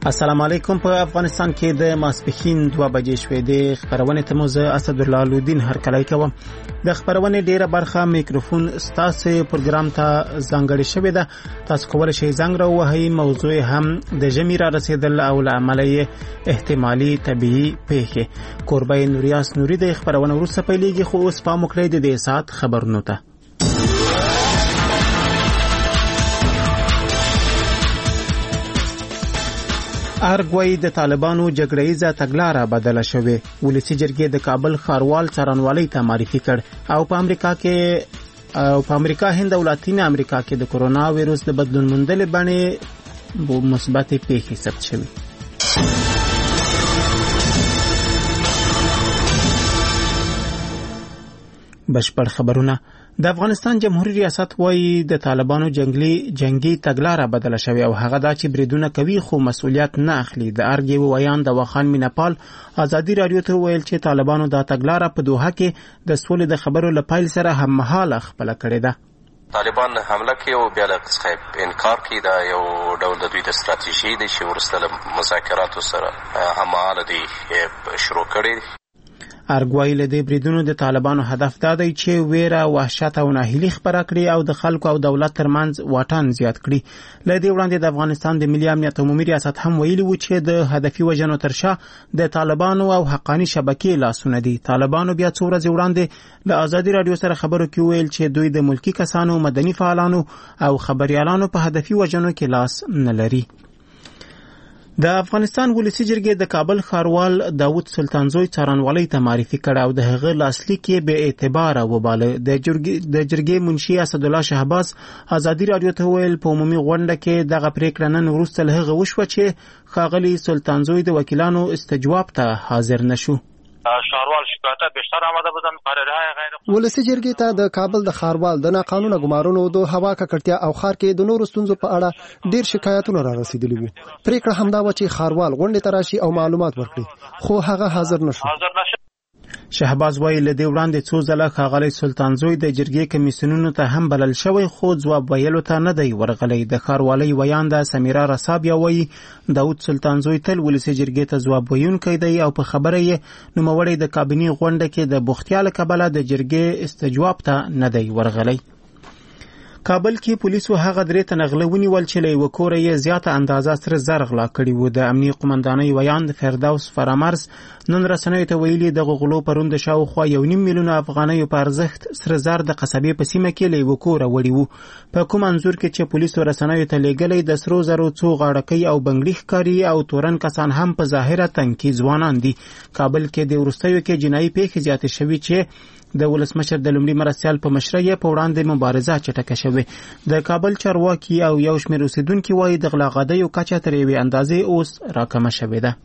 السلام علیکم. په افغانستان کې د ماسپښین 2 بجې شوې د خبرونه ته مو زه اسد الله الدین هرکلی کوم. د خبرونه ډیره برخه میکروفون ستاسو پروګرام ته ځانګړې شوې ده. تاسو کولی شئ زنګ راوهئ. موضوع هم د ژمي را رسیدل او عملی احتمالي طبيعي پیښې. قربای نوریاس نوري د خبرونه وروسته پیلېږي، خو اوس پام وکړئ د دې ساعت خبرونو ته. ارګوي د طالبانو جګړه‌یزه تګلاره بدله شوې. ولسی جرګې د کابل ښاروال څارنوالۍ ته معرفي کړ او په امریکا هند او لاتین امریکا کې د کرونا وایرس د بدلون موندلې بڼې مثبت پیښې ثبت شوې. بشپړ خبرونه. د افغانستان جمهوریت ریاست وایي د طالبانو جنگي تګلاره بدله شوې او هغه دا چې بریدونه کوي خو مسؤلیت نه اخلي. د ارګي ویان د وخان مینپال ازادي رادیو ته ویل چې طالبانو دا تګلاره په دوحه کې د سولې د خبرو لپاره سره هم مهاله خپل کړې ده. طالبان حمله کوي او بیا له څخه انکار کوي. دا یو ډول د دوی د ستراتیژي دی چې ورسره مذاکرات سره هماله دي شروع کړي. ارګوای له دې بریدونو د طالبانو هدف دا دی چې ویره، وحشت او ناهیلي خپره کړي او د خلکو او دولت ترمنځ واټن زیات کړي. له دې وړاندې د افغانستان د ملي امنیت عمومي ریاست هم ویلي و چې د هدفي وژنو تر شا د طالبانو او حقاني شبکې لاسونه دي. طالبانو بیا څو ورځې وړاندې له ازادي رادیو سره خبرو کې ویل چې دوی د ملکی کسانو، مدني فعالانو او خبريالانو په هدفي وژنو کې لاس نه لري. د افغانستان ولسی جرګې د کابل ښاروال داوود سلطانزوی څارنوالۍ ته معرفي کړ او د هغه لاسلیک یې بې اعتباره وباله. د جرګې منشي اسد الله شهباز ازادي رادیو ته ویل په عمومي غونډه کې دغه پریکړه نن وروسته له هغه وشوه چې ښاغلي سلطانزوی د وکیلانو استجواب ته حاضر نشو. ښاروال شکایت بیشتر آمده بودن قرارهای غیر ولسی جرګې ته د کابل د ښاروال د ناقانونه ګمارونو، د هوا ککړتیا او ښار کې د نورو ستونزو په اړه ډیر شکایتونه را رسیدلي وو. پریکړه همدا و چې ښاروال غونډې ته راشي او معلومات ورکړي، خو هغه حاضر نشو. شهباز وایي له دې وړاندې څو ځله ښاغلی سلطانزوی د جرګې کمیسیونونو ته هم بلل شوی خو ځواب ویلو ته نه دی ورغلی. د ښاروالۍ ویانده سمیرا رسابیا وایي داود سلطانزوی تل ولسی جرګې ته ځواب ویونکی دی او په خبره یې نوموړی د کابینې غونډه کې د بوختیا له کبله د جرګې استجواب ته نه دی ورغلی. کابل کې پولیسو هغه درې تنه غله ونیول چې له یوه کوره یې زیاته اندازه سره زر غلا کړي وو. د امنیه قومندانۍ ویاند فردوس فرامرز نن رسنیو ته ویلي دغه غلو پرون د شاوخوا 1.5 میلیونه افغانیو په ارزښت سره زر د قصبې په سیمه کې له یوه کوره وړي وو. په کوم انځور کې چې پولیسو رسنیو ته لیږلی د سرو زرو څو غاړکۍ او بنګړي ښکاري او تورن کسان هم په ظاهره تنکي ځوانان دي. کابل کې د وروستیو کې جنایي پیښې زیاتې شوي چې د ولسمشر د لومړي مرستیال په مشرۍ په وړاندې مبارزه چټکه شوې. د کابل چارواکي او یو شمېر اوسیدونکي وایي د غلاغدیو کچه تر یوې اندازې اوس راکمه شوې ده.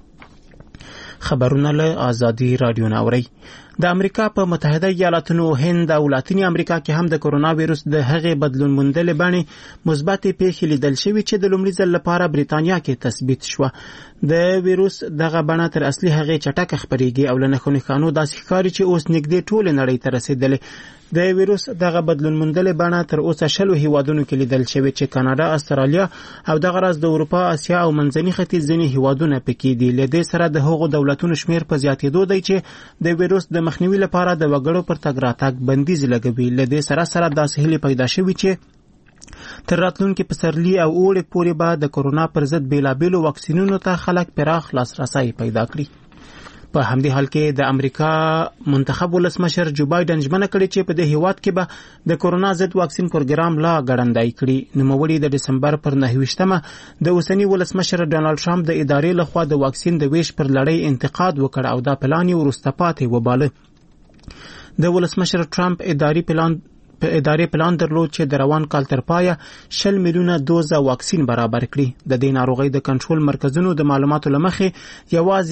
خبرونه له ازادي رادیو نه اورئ. د امریکا په متحده ایالاتونو، هند او لاتین امریکا کې هم د کرونا وایرس د هغې بدلون موندلې بڼې مثبت پیښې لیدل شوي چې د لومړي ځل لپاره بریتانیا کې تثبیت شوه. د وایرس دغه بڼه تر اصلي هغې چټکه خپرېږي او له نښو نښانو داسې ښکاري چې اوس نږدې ټولې نړۍ ته رسېدلې. د وایرس دغه بدلون موندلې بڼه تر اوسه 20 هیوادونو کې لیدل شوې چې کاناډا، استرالیا او دغه راز د اروپا، اسیا او منځني ختیځ ځینې هیوادونه پکې دي. له دې سره د هغو دولتونو شمیر په زیاتېدو دی چې د وایرس د مخنیوي لپاره د وګړو پر تګ راتګ بندیز لګوي. له دې سره داسې هیلې پیدا شوي چې تر راتلونکي پسرلي او اوړي پورې به د کرونا پر ضد بیلابیلو واکسینونو ته خلک پراخ لاسرسی پیدا کړي. په همدې حال کې د امریکا منتخب ولسمشر جو بایدن ژمنه کړې چې په دې هیواد کې به د کرونا ضد واکسین پروګرام لا ګړندی کړي. نوموړي د دسمبر پر 29مه د اوسني ولسمشر ډونالد ټرمپ د ادارې لخوا د واکسین د ویش پر لړۍ انتقاد وکړ او دا پلان یې وروسته پاتې وباله. د ولسمشر ټرمپ ادارې پلان درلود چې د روان کال تر پایه 20 میلیونه دوزه واکسین برابر کړي. د دې ناروغۍ د کنټرول مرکزونو د معلوماتو لمخې یوازې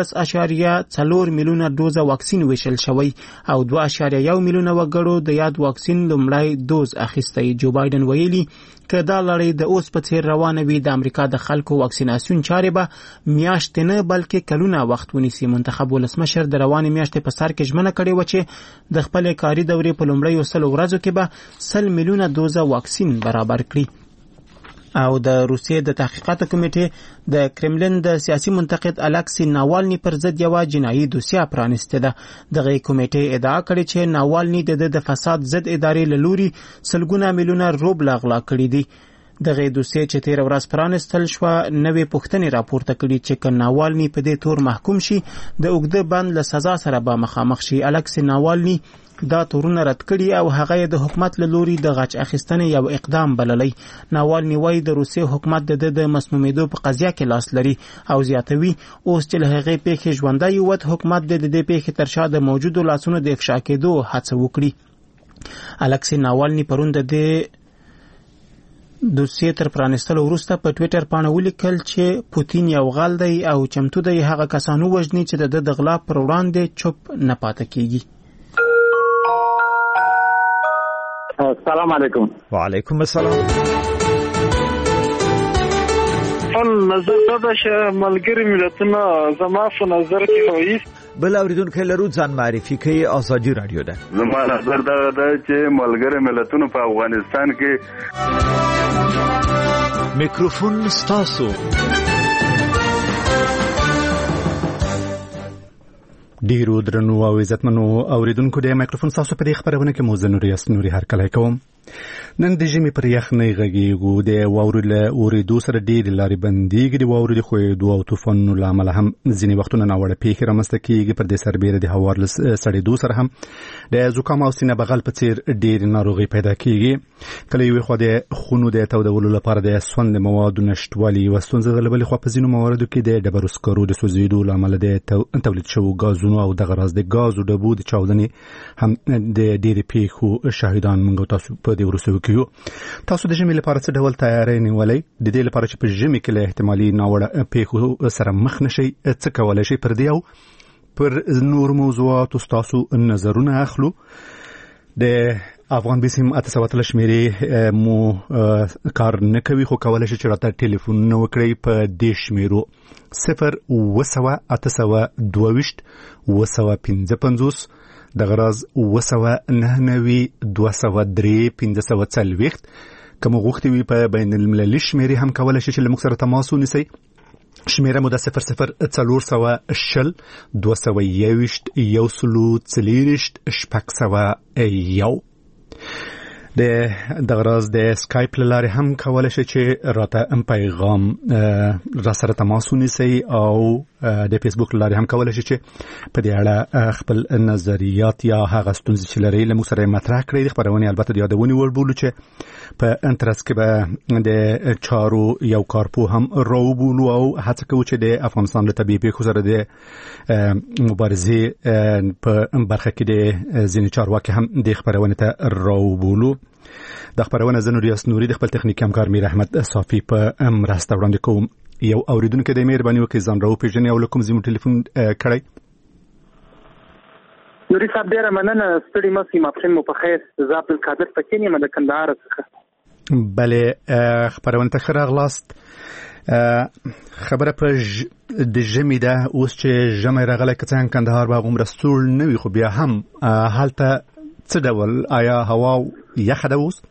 11.4 میلیونه دوزه واکسین ویشل شوی او 2.1 میلیونه وګړو د یاد واکسین لومړی دوز اخیستی. جو بایدن ویلي که دا لړۍ د اوس په څیر روانه وي د امریکا د خلکو واکسیناسیون چارې به میاشتې نه بلکې کلونه وخت ونیسي. منتخب ولسمشر د روانې میاشتې په سر کې ژمنه کړې و چې د خپلې کاري دورې په لومړیو 100 ورځو کې به 100 میلیونه دوزه واکسین برابر کړي. او د روسیې د تحقیقاتو کمیټې د کرملین د سیاسي منتقد الکسی ناوالني پر ضد یو جنایي دوسیه پرانسته ده. دغه کمیټې ادعا کړې چې ناوالني د فساد ضد ادارې له لوري سلګونه میلیونه روبل غلا کړي دي. دغه دوسیه چې تیر ورځ پرانستل شو نوې پوښتنې راپورته کړي چې ناوالني په دې تور محکوم شي د اوږده بند له سزا سره به مخامخ شي. الکسی ناوالني دا تورونه رد کړي او هغه د حکومت له لوري د غچ اخیستنې یو اقدام بللی. ناوالني وایي د روسیې حکومت د مسمومیدو په قضیه کې لاس لري او زیاتوي اوس چې له هغې پیښې ژوندی ووت حکومت د دې پیښې تر شا د موجودو لاسونو د افشا کېدو هڅه وکړي. الکسی ناوالني پرون د دې دوسیه تر پرانستلو وروسته په ټویټر باندې ولیکل چې پوتین یو غل دی او چمتو دی هغه کسانو وژني چې د غلا پر وړاندې چوپ نه پاتې کیږي. السلام علیکم. وعلیکم السلام. نظر دا چې ملګری ملتونه زما په نظر کې وایي بل اوریدونکو لرو ځان معرفي کوي. ازادي رادیو ده. زما نظر دا چې ملګری ملتونه په افغانستان کې میکروفون ستاسو. ډیرو درنو او عزتمنو اوریدونکو د میکروفون ستاسو په خبرونه کې موزه نوري هرکلی کوم. نن د ژمي پر یخ نه غږیږو د واورو له اورېدو سره ډېرې لارې بندېږي. د واورو د ښویېدو او طوفانونو له امله هم ځینې وختونه ناوړه پیښې رامنځته کېږي. پر دې سربیره د هوا له سړېدو سره هم د زکام او سینه بغل په څېر ډېرې ناروغۍ پیدا کېږي. کله یوې خوا د خونو د تودولو لپاره د سون د موادو نشتوالي یوه ستونزه ده، له بلې خوا په ځینو مواردو کې د ډبرو سکرو د سوځېدو له امله د تولید شوو ګازونو او دغه راز د ګازو ډبو د چاودنې هم د ډېرې پیښو شاهدان موږ تاسو په دې وروستیو کیو. تاسو د ژمي لپاره څه ډول تیاری نیولئ؟ د دې لپاره چې په ژمي کې له احتمالي ناوړه پیښو سره مخ نشئ څه کولی شئ؟ پر دې او پر نور موضوعاتو ستاسو نظرونه اخلو. د افغان بیسیم 803 شمیرې مو کار نه کوي، خو کولی شئ چې راته ټلیفونونه وکړئ په دې شمیرو 0 222 دغه راز 992 203 کوم غوښتي وي په بین المللي شمیرې هم کولی شئ چې له موږ سره تماس ونیسئ. شمیره مو د 00410 221 601. دغه راز د سکایپ له لارې هم کولی شئ چې راته پیغام را سره تماس ونیسئ او د فیسبوک له لارې هم کولی شئ چې په دې اړه خپل نظریات یا هغه ستونزې چې لرئ له موږ سره مطرح کړئ. د خپرونې البته د یادونې وړ بولو چې په انترس کې به د چارو یو کارپوه هم راوبولو او هڅه کوو چې د افغانستان له طبیعي پیښو سره د مبارزې په برخه کې د ځینې چارواکي هم د خپرونې ته راوبولو. د خپرونه زه نوریاس نوري د خپل تخنیکي همکار میر احمد صافي په مرسته وړاندې کوم. یو اوریدونکو د مهرباني وکړئ ځان راوپېژنئ او له کوم ځای مو ټلیفون کړی؟ نوري صاحب ډېره مننه، ستړي مه شئ، ماپښین مو په خیر. زه عبدالقادر پکین یم د کندهار څخه. بلې خپرونه ته ښه راغلاست. خبره په د ژمي ده، اوس چې ژمی راغلی که څه هم کندهار به هغومره سوړ نه وي، خو بیا هم هلته څه ډول آیا هوا یخه ده اوس؟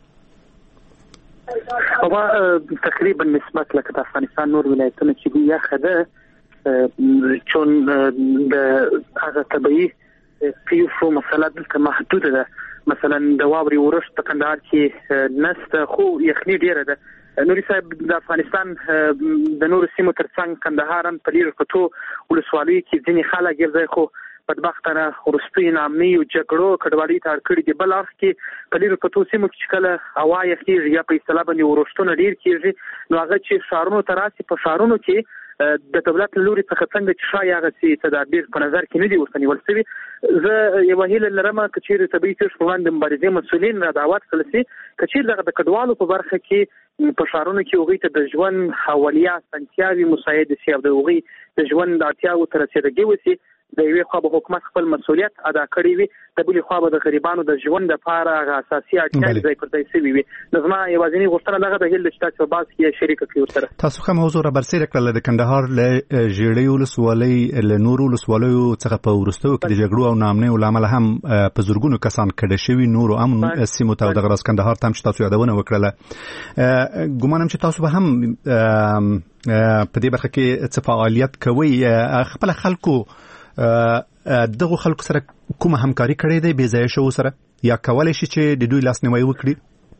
هوا تقریبا نسبت لکه د افغانستان نور ولایتونه چې دي یخه ده، چون د هغه طبیعي پیښو مسله دلته محدوده ده. مثلا د واورې ورښت په کندهار کې نسته، خو یخني ډیره ده. نوري صاحب د افغانستان د نورو سیمو ترڅنګ کندهار هم په لیرې پرتو ولسوالیو کې ځینې خلک یو ځای خو بدبختانه وروستیو ناامني او جګړو کډوالۍ ته اړ کړي دي. بل اړخ کې په لیرې پرتو سیمو کې چې کله هوا یخېږي یا په اصطلاح باندې ورښتونه ډېر کېږي، نو هغه چې ښارونو ته راسي، په ښارونو کې د دولت له لوري څخه څنګه چې ښایي هغسې تدابیر په نظر کې نه دي ورته نیول شوي. زه یوه هیله لرم که چېرې طبیعي پیښو په وړاندې مبارزې مسؤلین را دعوت کړل شي، که چېرې دغه د کډوالو په برخه کې په ښارونو کې هغوی ته د ژوند حوالیه اسانتیاوې مساعدې شي او د هغوی د ژوند اړتیاوو ته رسېدګي وشي، د یوې خوا به حکومت خپل مسؤلیت ادا کړی وي د بلې خوا به د غریبانو د ژوند لپاره اساسي اړتیاوې ځای پر ځای شوي وي. نو زما یوازینی غوښتنه دغه د هیله چې تاسو په باز کې شریک کړئ ورسره. تاسو کوم موضوع را برسېره کړل د کندهار له ژړۍ ولسوالۍ له نورو ولسوالیو څخه په وروستیو کې د جګړو او ناامنیو له امله هم په زرګونو کسان کډه شوي نورو امن سیمو ته دغه راز کندهار ته هم چې تاسو یادونه وکړله ګومانم چې تاسو به هم په دې برخه کې څه فعالیت کوي خپل خلکو دغه خلکو سره کومه همکاري کړې ده بې ځایه شو سره یا کولای شي چې د دوی لاسنیوي وکړي؟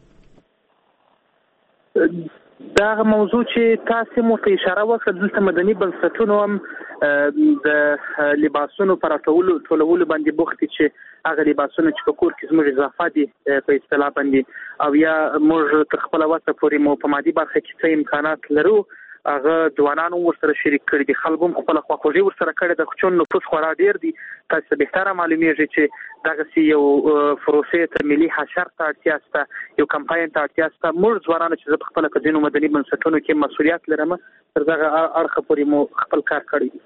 دا موضوع چې تاسو مو ته اشاره وکړه دلته مدني بنسټونو هم د لباسونو پر ټولولو باندې بوختي چې هغه لباسونه چې په کور کې زموږ اضافه دي په اصطلاح باندې او یا موږ تر خپل واسطه پورې مو په مادي برخه کې څه امکانات لرو هغه ځوانانو ورسره شریک کړي دي خلکو هم خپل خواخوږي ورسره کړي د چون نفوس خورا ډیر دي تاسو به تر معلومیږي چې دغه سی یو پروسې ته ملي حشر ته اړتیا شته یو کمپاین ته اړتیا شته موږ ځوانانو چې په خپل کډینو مدني بنسټونو کې مسؤلیت لرم تر دغه اړخ پورې مو خپل کار کړی.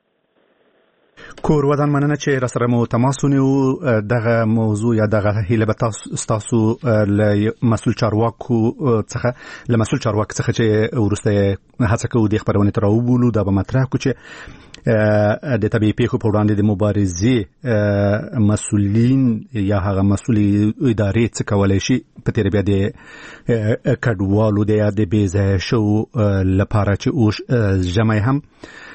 کور ودان مننه چې را سره مو تماس ونیو دغه موضوع یا دغه هیله به تاسو له مسؤل چارواکو څخه چې ورسته هڅه کوو د خبرونه تر وبولو دا به مطرح کو چې د طبيعي پیښو په وړاندې د مبارزې مسؤلین یا هغه مسؤل ادارې څه کولای شي په تیر بیا د کډوالو د بیزه شو لپاره چې اوس جمع هم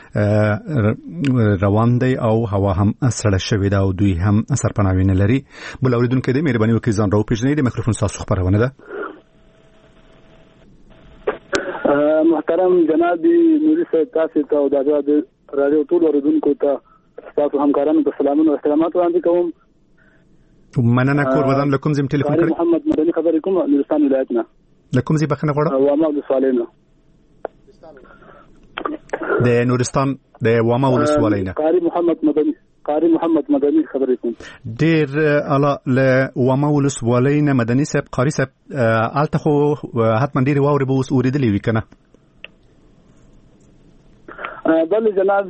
روان دی او هوا هم سړه شوې ده او دوی هم سرپناوي نه لري. بل اوریدونکو دې مهرباني وکړئ ځان راوپېژنئ د میکروفون تاسو خبرونه ده. محترم جناب نوري صاحب تاسو ته او د رادیو ټول اوریدونکو ته تاسو همکارانو ته سلامونه او احترامات وړاندې کوم. مننه. کور ودان لکم زم ټلیفون کړی محمد مدني خبرې کوم نورستان ولایت نه لکم زی بخنه غواړم او ما د سوالینو د نورستان د واما ولسوالۍ نه قاری محمد مدني خبرې کوم. ډیر اعلی له واما ولسوالۍ نه مدني صاحب قاری صاحب الته خو حتما ډیر واوري به اوس اوریدلې وي کنه؟ بل جناب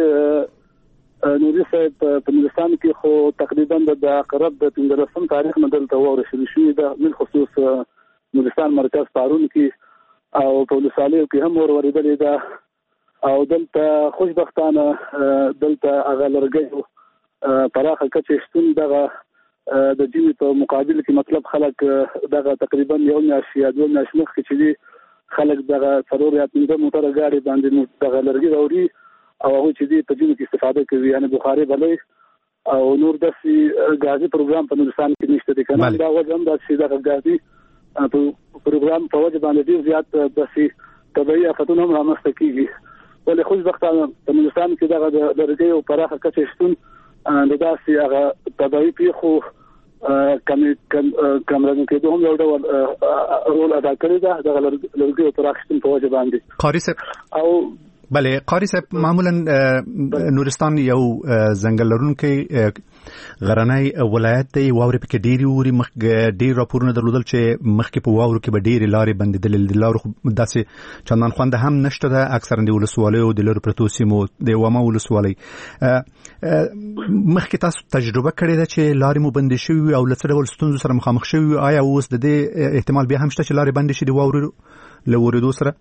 نوري صاحب په نورستان کې خو تقریبا د اقرب د 15 تاریخ نه دلته واوري شروع شوې ده من خصوص نورستان مرکز پارون کې او په ولسوالۍ کې هم اوریدلې ده او دلته خوشبختانه دلته هغه لرګي پراخه کچې شتون دغه د جمی په مقابل کې مطلب خلک دغه تقریبا یو میاشت یا دوه میاشت مخکې چې خلک دغه ضروري اتنده موټر غاړي باندې دغه لرګي راوړي او هغه چې دې په جمی کې استفاده کوي یعنی بخاري بلې او نور داسي غازي پروګرام په نورستان کې نشته دي کنه دا وجه هم دا چې دغه غازي پروګرام په وجه باندې ډیر زیات داسي طبيعي افتونه هم رامنځته کیږي. ولې خوشبختانه په نورستان کې دغه د لرګي او پراخه کچې شتون د داسې هغه طبيعي پیښو کمرنګ کې دوه یو ډول رول ادا کړی ده دغه لرګي او پراخه شتون په وجه باندې. قاری صاحب او بله قاری صاحب معمولا نورستان یو ځنګل لرونکی غرنی ولایت دی واوري پکې ډېری ووري ډېر راپورونه درلودل چې مخکې په واورو کې به ډېرې لارې بندېدلې د لارو داسې چندان خوند هم نشته ده اکثرا د ولسوالیو د لرو پرتو سیمو د واما ولسوالۍ مخکې تاسو تجربه کړې ده چې لارې مو بندې شوي او له څه ډول ستونزو سره مخامخ شوي آیا اوس د دې احتمال بیا هم شته چې لارې بندې شي د واورو له ورېدو سره؟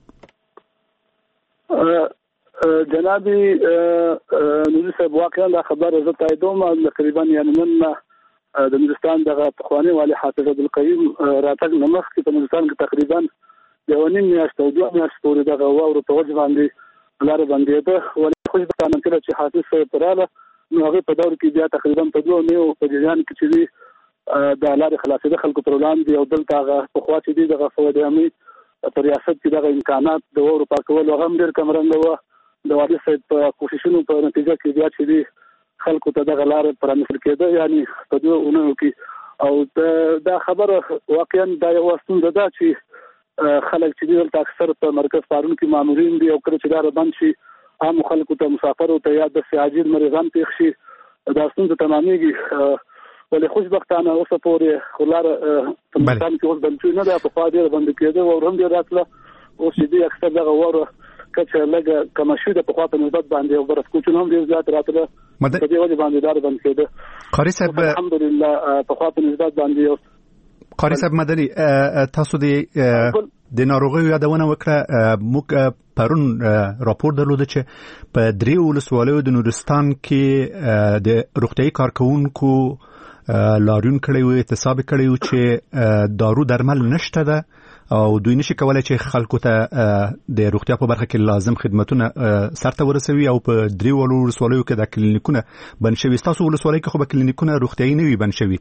جناب نوري صاحب واقعا دا خبر زه تاییدوم تقریبا یعنی نن د نورستان دغه پخوانی والی حافظ عبدالقیوم راتګ نمخ کې په نورستان کې تقریبا یو نیم میاشت او دوه میاشتې پورې دغه واورو په وجه باندې لاره بندېده ولې خوشبختانه کله چې حافظ صاحب پراله نو هغه په دور کې بیا تقریبا په دوه میو په جریان کې چې د لارې خلاصېده خلکو پر وړاندې او دلته هغه پخوا چې دي دغه فوج امني په ریاست کې دغه امکانات د واورو پاکول هغه هم ډېر کمرنګ وه د والي صاحب په کوششونو په نتیجه کې بیا چې دي خلکو ته دغه لارې پرانیستل کېده یعنی په دوه اونیو کې او دا خبره واقعا دا یو ستونزه ده چې خلک چې دلته اکثر په مرکز پارون کې مامورین دي او کله چې لاره بند شي عام خلکو ته مسافرو ته یا د سیاجین مریضان پېښ شي دا ستونزه تمامېږي ولې خوشبختانه اوسه پورې خو لاره په نورستان کې اوس بند شوې نه ده پخوا ډېره بند کېده واوره هم ډېره راتله اوس چې دي اکثر دغه واوره کچه لږه کم شوې ده په خوا په نسبت باندې او برس کوچونه هم ډېر زیات راتله په دې وجه باندې دا بند کېده. قاري صاحب الحمدلله په خوا په نسبت باندې قاری صاحب مدني تاسو د ناروغیو یادونه وکړه. موږ پرون راپور درلود چې په 3 ولسوالیو د نورستان کې د روغتیايي کارکونکو لاریون کړی و، احتساب کړی و چې دارو درمل نشته ده او دوی نشي کولای چې خلکو ته د روغتیا په برخه کې لازم خدمتونه سرته ورسوي او په 3 ولسوالیو کې د کلینیکونه بند شوي. تاسو ولسوالۍ کې خو به کلینیکونه روغتیايي نه وي بند شوي؟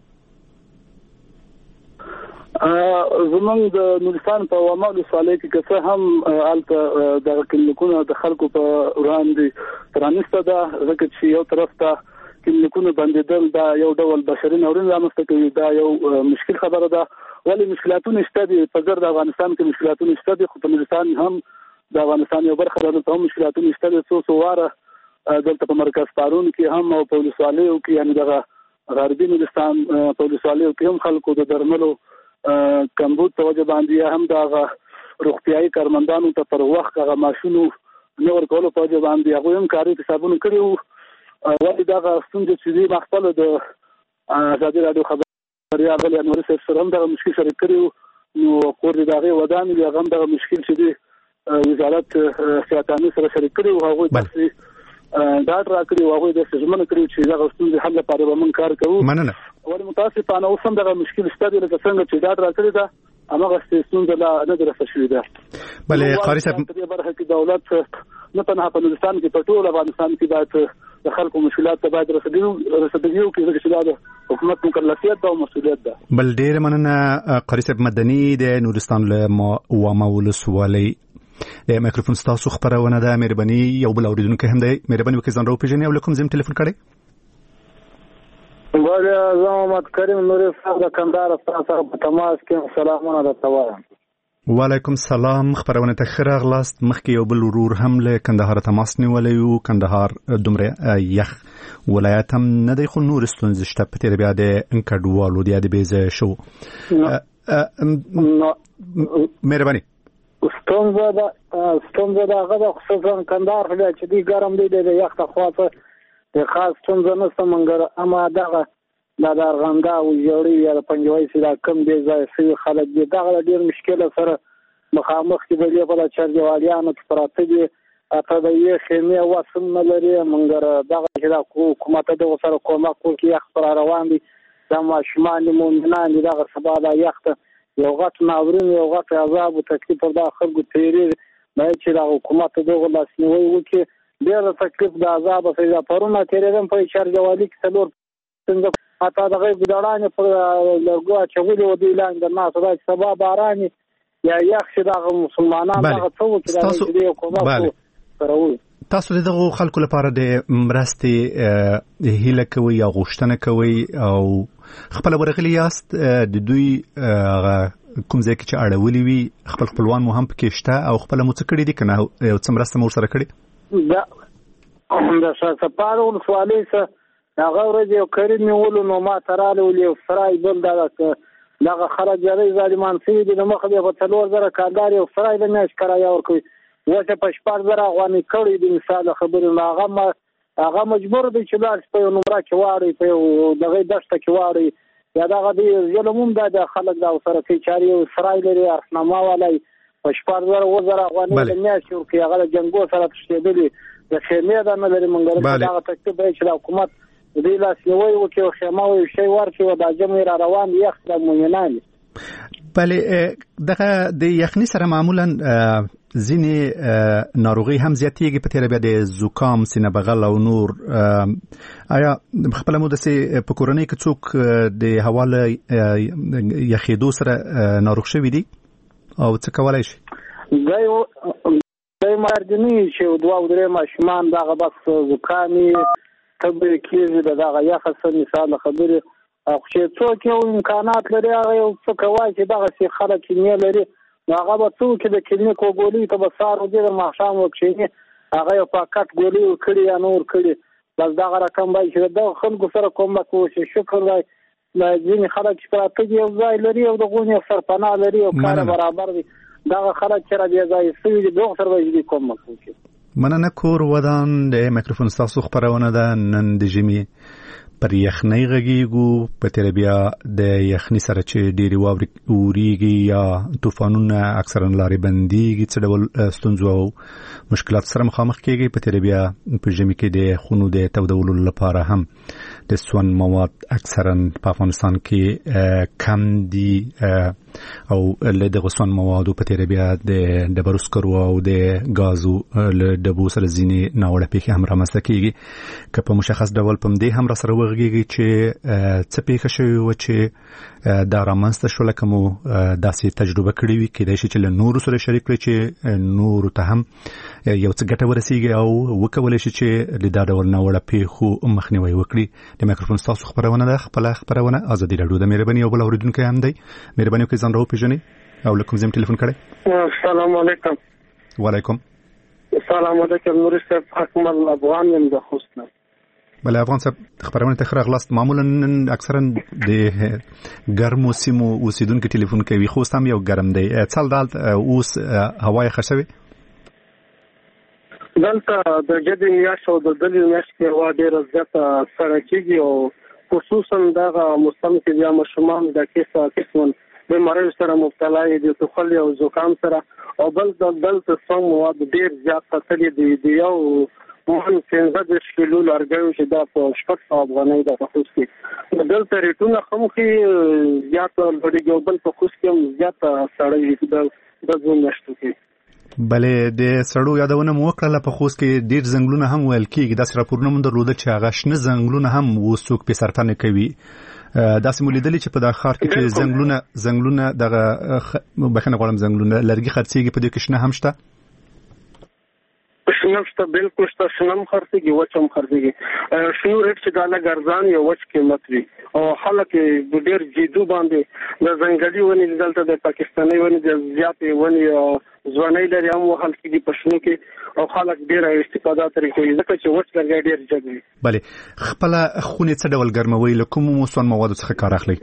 زمونږ د نورستان په عوامه ولسوالۍ کې که هم هلته د کلینیکونو د خلکو په وړاندې پرانیسته ده، ځکه چې یو طرف ته کلینیکونو بندېدل دا یو ډول بشري ناورین رامنځته کوي. دا یو مشکل خبره ده. ولې مشکلاتونه شته دي په زر د افغانستان کې مشکلاتونه شته دي، خو په نورستان هم د افغانستان یو برخه ده، ته هم مشکلاتونه شته دي. څو واره دلته په مرکز پارون کې هم او په ولسوالیو کې یعنې دغه غربي نورستان په ولسوالیو کې هم خلکو د درملو کمبود په وجه باندې هم د روغتیايي کارمندانو ته پر وخت هغه ماشینو نه ورکولو په وجه باندې هغوی هم کاري حسابونه کړي وو. ولې دغه ستونزې چې دوی خپله د ازادي راډیو خبریال غلی انور صاحب سره هم دغه مشکل شریک کړي وو، نو کور د هغې ودانې دي هغه هم دغه مشکل چې دی وزارت صحتاني سره شریک کړي وو. هغوی داسې ډاډ راکړي وو، هغوی داسې ژمنه کړي وو چې دغه ستونزې حل لپاره به موږ کار کوو. مننه. ولې متاسفانه اوس هم دغه مشکل شته دی، لکه څنګه چې ډاډ راکړې ده هماغسې ستونزه لا نه ده رسه شوې ده. بلې قاري صاحب په دې برخه کې دولت نه تنها په نورستان کې په ټول افغانستان کې باید د خلکو مشکلات ته باید رسېدګي وکړي، ځکه چې دا د حکومت مکلفیت ده او مسؤلیت ده. بل ډېره مننه قاري صاحب مدني د نورستان له عوامه ولسوالۍ. د مایکروفون ستاسو خبرونه ده. مهرباني یو بل اورېدونکی هم دی، مهرباني وکړئ ځان راوپېژنئ او له کوم ځای مو ټلیفون کړی؟ زه محمد کریم نوري صاحب د کندهار تاسو په تماس کې سلامونه درته وایم. وعلیکم سلام. خبرونه ته ښه راغلاست. مخکې یو بل ورور هم له کندهار تماس نیولی و. کندهار دومره یخ ولایت هم نه دی، خو نور ستونزې شته په تېره بیا د کډوالو د یادې شو. مهرباني. ستونزه د هغه د خصوصا کندهار چې دی ګرم دی د یخ ته خواته د خاص ستونزه نشته، مګر اما دغه د ارغنده او جوړي یا د پنجوي سره کم دی ځای سوي خلک دي دغه ډیر مشکل سره مخامخ دي. بلې په چرجوالیانو کې پراته دي، اته د یې خیمه واسم نه لري، مګر دغه چې د حکومت د سره کومک کوي یخ پر روان دي. د ماشومان مؤمنان دغه سبا د یخ یو غټ ناورین یو غټ عذاب او تکلیف پر د خلکو تیری نه چې د حکومت دغه لاسنیوي وکړي. ډېر تکلیف د عذاب سره پرونه تیرېدم په چرجوالي کې څلور څنګه اته دغه ګډاړانه پر لرګو چغولي و دی لاندې د ناس راځي سبا باران یا یخ چې د مسلمانانو دغه څو چې د حکومت سره وي. تاسو دغه خلکو لپاره د مرستې هیله کوي یا غوښتنه کوي او خپل ورغلی یاست د دوی کوم ځای کې چې اړولي وي خپل خپلوان مو هم پکې شته او خپل مو څه کړي دي کنه یو څه مرسته مو سره کړي؟ د شاسپارو ولسوالۍ څخه هغه ورځ یو کریم نیولو نو ما تراله ولې فرای بل دغه خلک جری ظالمان سوي دي، نو مخ به په 3000 کارګار یو فرای د میاشت کرایه ورکوي، وڅه په 4000 افغانۍ کړي د مثال خبرې هغه مجبور دی چې لاس په نمبر کې واړي په دغه دشت کې واړي یا دغه دی ظلموم د خلک دا سره کې چاري فرای لري ارنامه ولای په 4000 افغانۍ د میاشت ورکوي، هغه د جنگو سره تشدیدلی د خیمه دا نه لري، مونږ دا تکلیف دی چې حکومت دې لاس نیوي وکړي او خیمه او شی ورکړي او د جمع را روان یخ د مؤمنان. بلې دغه د یخني سره معمولا ځینې ناروغي هم زیاتېږي په تېره بیا د زکام سینه بغل او نور. آیا خپله مو داسې په کورنۍ کې څوک د هوا له یخېدو سره ناروغ شوي دي او څه کولی شي؟ دی مردنی چې 2-3 ماشومان دغه بس زکامي طبي کېږي د دغه یخه څه مثال خبرې او چې څوک یو امکانات لري هغه یو څه کوي چې دغه خلک یې لري نو هغه به څوک د کلینیک ګولۍ ته به سهار ودې د ماښام وکړي هغه یو پاکټ ګولۍ ورکړي یا نور کړي بس دغه رقم به چې د خلکو سره کومک وشي. شکر دی ځینې خلک چې پراته دي یو ځای لري او د غونې سرپناه لري او کار برابر دي دا خلک چې را دی ځای سوي دي دوه سره وایي کوم کوي. مننه. کور ودان د میکروفون تاسو خبرونه ده. نن د ژمي پر یخنۍ غږیږو، په تیر بیا د یخنۍ سره چې ډېری واورېږي یا طوفانونه اکثرا لارې بندېږي، څه ډول ستونزو او مشکلات سره مخامخ کېږي. په تیر بیا په ژمي کې د خونو د تودولو لپاره هم د سون مواد اکثرا په افغانستان کې کم دي او له دغه سون موادو په تیر بیا د ډبرو سکرو او د غازو له ډبو سره ځینې ناوړه پیښې هم رامنځته کېږي. که په مشخص ډول په دې هم را سره وغږېږي چې څه پیښه شوې وه چې دا رامنځته شوله، که مو داسې تجربه کړې وي، کېدای شي چې له نورو سره شریک کړئ چې نورو ته هم یو څه ګټه ورسېږي او وکولی شي چې له دا ډول ناوړه پیښو مخنیوی وکړي. د میکروفون ستاسو خبرونه ده، خپله خبرونه ازادي راډیو د مهرباني او بل اورېدونکی هم دی. مهرباني وکړئ ځان راوپېژنئ او له کوم ځای ټلیفون کړی؟ السلام علیکم. وعلیکم السلام علیکم. نوري صاحب اکمل افغان یم د خوست نه. بله افغان صاحب خبرونه ته ښه راغلاست. معمولا نن اکثرا د ګرمو سیمو اوسېدونکي ټلیفون کوي. خوست هم یو ګرم دی. څه دلته اوس هوا یې ښه شوې؟ دلته د ژمي میاشت او د دوبي میاشت کې هوا ډېره زیاته سړه کېږي او خصوصا دغه موسم کې بیا ماشومان د قسم بیماریو سره مبتلا دي، د ټوخل او زکام سره، او بل دلته سم مواد ډېر زیات خطرې دي. د یو مهم 15 کیلو لرګیو چې دا په 600 افغانۍ د خصوص کې دلته ریټونه هم کې زیات لرګي او بل په خصوص کې زیات سړی د ځون نشته کې. بلې د سړو یادونه مو وکړله. په خوست کې ډېر ځنګلونه هم ویل کېږي. داسې راپورونه مو درلودل چې هغه شنه ځنګلونه هم اوس څوک پې سرطانه کوي. داسې مو لیدلي چې په دا ښار کې چې ځنګلونه دغه بخښنه غواړم ځنګلونه لرګي خرڅېږي، په دې کې شنه هم شته؟ شنه شته، بالکل شته. شنه هم خرڅېږي، وچ هم خرڅېږي. شنو ریټ چې دا لږ ارزان یا وچ قیمت وي او خلک ډېر جدو باندې د ځنګلي ونې دلته د پاکستاني ونې د زیاتې ونې ځوانۍ لري هم وهل کېږي په شنو کې او خلک ډېره استفاده ترې کوي ځکه چې وچ لرګی ډېر جګ وي. بلې خپله خونې څه ډول ګرموئ؟ له کومو سون موادو څخه کار اخلئ؟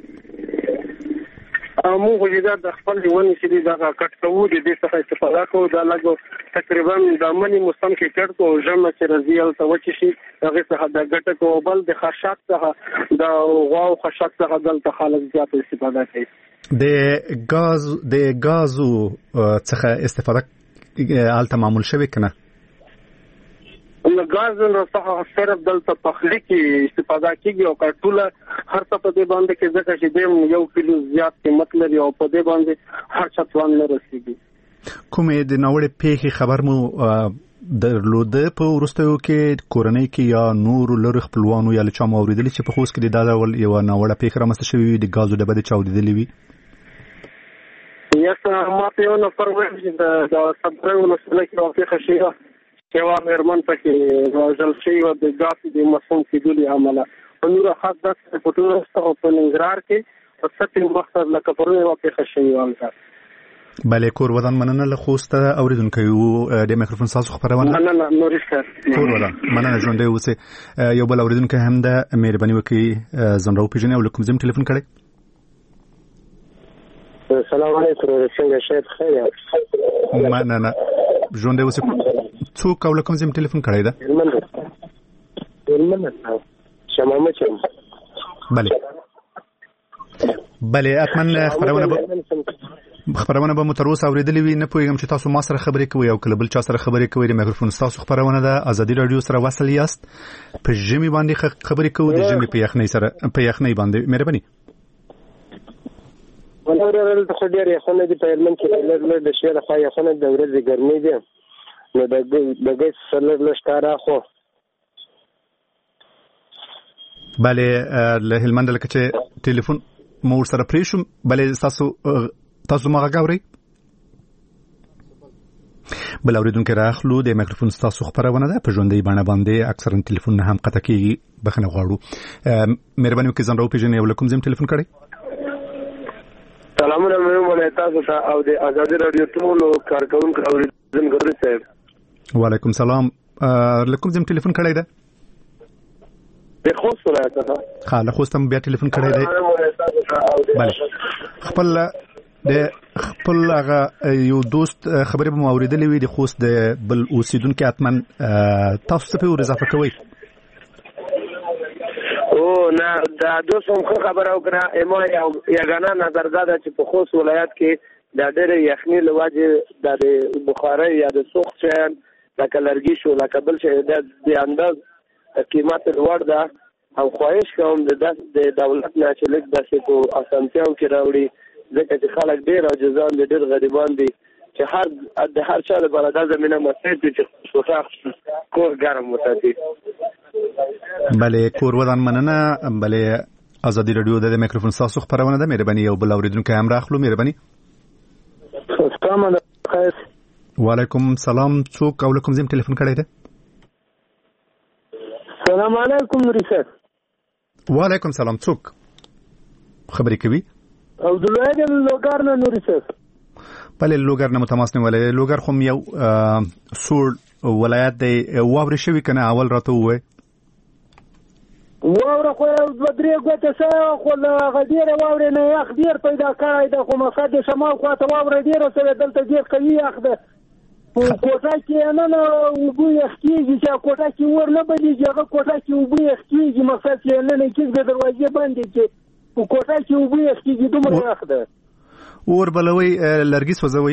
موږ د خپل ونې چې دي دغه کټ کوو، د دې څخه استفاده کوو. دا لږ تقریبا د منی موسم کې کټ کوو، ژمه چې راځي هلته وچې شي هغې څخه د ګټه کوو. بل د خشاک څخه د غوا او خشاک څخه دلته خلک زیاته استفاده کوي. د ګازو څخه استفاده هلته معمول شوې که نه؟ د ګاز څخه صرف دلته پخلی کې استفاده کېږي او ټوله هر څه په دې باندې کې ځکه چې د 1 کیلو زیات قیمت لري او په دې باندې هر څه توان نه رسېږي. کومې د ناوړې پیښې خبر مو درلوده په وروستیو کې کورنۍ کې یا نورو لرې خپلوانو یا له چا مو اورېدلي چې په خوست کې د دا ډول یوه ناوړه پیښه رامنځته شوې وي، د ګازو ډبه دې چاودېدلې وي؟ یس ما ته یو نفر ویل چې د صبرۍ ولسوالۍ کې یوه پیښه شوې وه چې یوه مېرمن پکې وژل شوې وه د ګاز د مسموم کېدلو له امله. په نوره خاص داسې رپورټونه شته او په ننګرهار کې په سطحي مقصد لکه پرون یوه پیښه شوې وه هلته. بله کور ودان مننه له خوسته اورېدونکی وو د میکروفون ستاسو خپرونه. مننه نوري صاحب. کور ودان مننه ژوندی اوسئ. یو بل اورېدونکی هم ده، مهرباني وکړئ ځان راوپېژنئ او له کوم ځای مو ټلیفون کړی؟ السلام علیکم. څنګه شاید خیر یاست؟ مننه ژوندی اوسئ. څوک او له کوم ځای مو ټلیفون کړی ده؟ شمامه چم. بله حتما خبرونه به مو تر اوسه اورېدلې وي. نه پوهېږم چې تاسو ما سره خبرې کوئ او کله بل چا سره خبرې کوئ. د میکروفون ستاسو خبرونه ده، ازادي راډیو سره وصل یاست. په ژمي باندې خبرې کوو، د ژمي په یخنۍ باندې. مهرباني ولر د خو ډېر یخونه دي په هلمند کې، لږ د شپې لخوا یخونه د ورځې ګرمۍ دي نو د ګیس سره لږ کار اخلو. بله له هلمند لکه چې ټلیفون مو ورسره پرې شو. بله تاسو ما غږ اورئ؟ بل اورېدونکی راخلو. د میکروفون ستاسو خپرونه ده په ژوندۍ بڼه باندې اکثرا ټلیفونونه هم قطع کېږي، بخښنه غواړو. مهرباني وکړئ ځان راوپېژنئ او له کوم ځای ټلیفون کړی؟ سلامونه مې ومنئ تاسو ته او د ازادي راډیو ټولو کارکوونکو اورېدونکو صاحب. وعلیکم سلام. له کوم ځای ټلیفون کړی ده؟ د خوست ولایت څخه. له خوست هم بیا ټلیفون کړی دی. بله خپل د خپل هغه یو دوست خبرې به موریدلې وي د خوست د بل اوسیدونکو اتمن تاسو څه په اضافه کوي؟ او نه دا دوست هم خبره وکړه ما یګانا نظر دا چې په خوست ولایت کې د ډېر یخني لوجه د بخاري یا د سوخت شیان لکه لرګي شو لکه بل شي د انداز قیمت لوړ ده او خواهش کوم د دولت نه چې لږ داسې په اسانتیاو کې راوړي ځکه چې خلک ډېر عاجزان دي ډېر غریبان دي چې د هر چا لپاره دا زمینه مساعد دي چې سوخت کور ګرم وساتي. بلې کور ودان مننه. بلې ازادي رادیو د میکروفون تاسو خبرونه ده مهرباني یو بل اوریدونکو هم راخلو مهرباني. السلام علیکم. وعلیکم السلام. څوک او کوم ځم ټلیفون کړی ده؟ السلام علیکم نوري صاحب. وعلیکم السلام. څوک خبرې کوي؟ عبدالله د لوګر نه نوري صاحب. بلې لوګر نه متماس نه ولې لوګر خو یو سوړ ولایت دی واورې شوي کنه اول راته وای واوره خو بدرې ګوته سره خو غډیره واورې نه یخ ډیر پیدا کړای د خو مقصد شمال خواته واوره ډیره سره دلته ډیر قوي یخ ده کوټه کې نه وبو یخکیږي چې کوټه کې ور نه بلیږي هغه کوټه کې وبو یخکیږي مقصد یې نه کې د دروازې باندې چې کوټه کې وبو یخکیږي دومره یخ ده اور بلوي لرګي سوځوي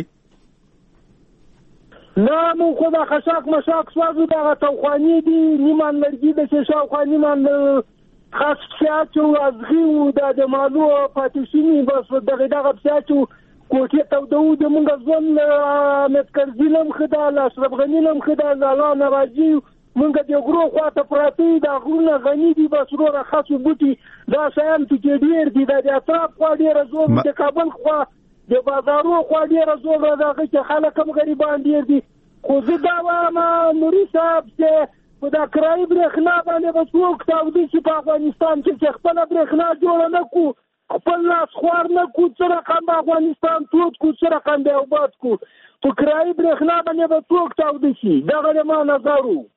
نه مو خو دا خشاک مشاک سوازو دا توخوانی دي نیمان لرګي د شاوخوانی من خاص سیاچو ازغیو د مالو پاتشینی بس دغه سیاچو کوټه ته دوه د مونږ ځون متکرزینم خدای اشرف غنیلم خدای الله نواجی مونږ د غرو خواته پراتی د غرونه غنی دي بس وروره خاصو بوتي دا شام ته ډیر دي د اطراف خو ډیر زور د کابل خو د بازارو خو ډیر زور دغه چې خلک هم غریبان ډیر دي خو زه دا وایم نوري صاحب چې په دا کرایي برېښنا باندې به څوک تاودي چې په افغانستان کې خپله برېښنا جوړه نه کړو خپل لاس خوار نه کړو څه رقم به افغانستان تود کړو څه رقم به آباد کړو په کرایي برېښنا باندې به څوک تاودي شي دغه د ما نظر و.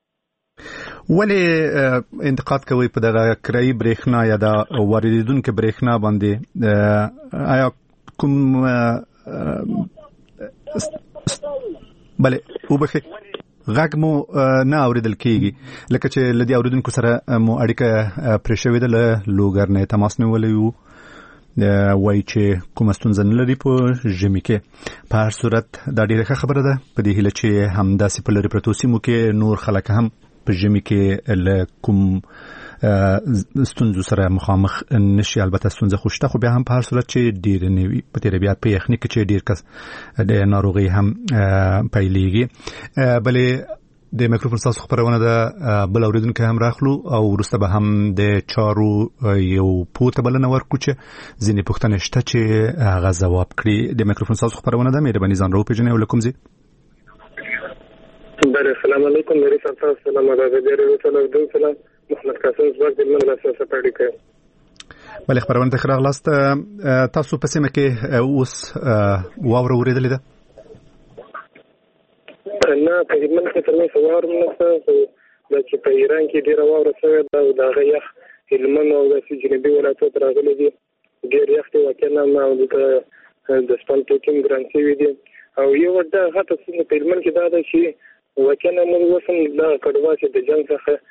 ولې انتقاد کوي په دغه کرایي برېښنا یا د واردېدونکو برېښنا باندې آیا کوم بلې وبخي غږ مو نه اوریدل کیږي لکه چې لدی اوریدونکو سره مو اړیکه پرې شوې ده له لوګر نه تماس نیولې وو وایي چې کومه ستونزه نه لري په ژمي کې په هر صورت دا ډیره ښه خبره ده په دې هیله چې همداسې په لرې پرتو سیمو کې نور خلک هم په ژمي کې له کوم ستونزو سره مخامخ نشي. البته ستونزه خو شته خو بیا هم په هر صورت چې ډیر نه وي په تیر بیا په یخني کې چې ډیر کس د ناروغي هم پیلېږي. بلې د میکروفون تاسو خبرونه ده بل اوریدونکو هم راخلو او وروسته به هم د چارو یو پورته بلنه ورکړو چې ځینې پوښتنې شته چې هغه ځواب کړي. د میکروفون تاسو خبرونه ده مهرباني ځان راوپېژنئ او له کوم ځای؟ السلام علیکم نوري صاحب تاسو سلام علیکم سلام محمد قاسم زواج د من له سره پړی کوي. ولې خبرونه ته راغلاست تاسو په سیمه کې اوس واوره ورېدلې ده؟ نه په دې منځ کې تر اوسه واوره نه ده چې په ایران کې ډیره واوره شوې ده او د هغه یخ هلمند او د جنوبي ولایتو ته راغلي دي ډېر یخ دی واقعا او د سپن ټوکیم ګران شوي دي او یو ورته هغه څه په هلمند کې دا ده چې واقعا موږ اوس هم د کډوال چې د جنګ څخه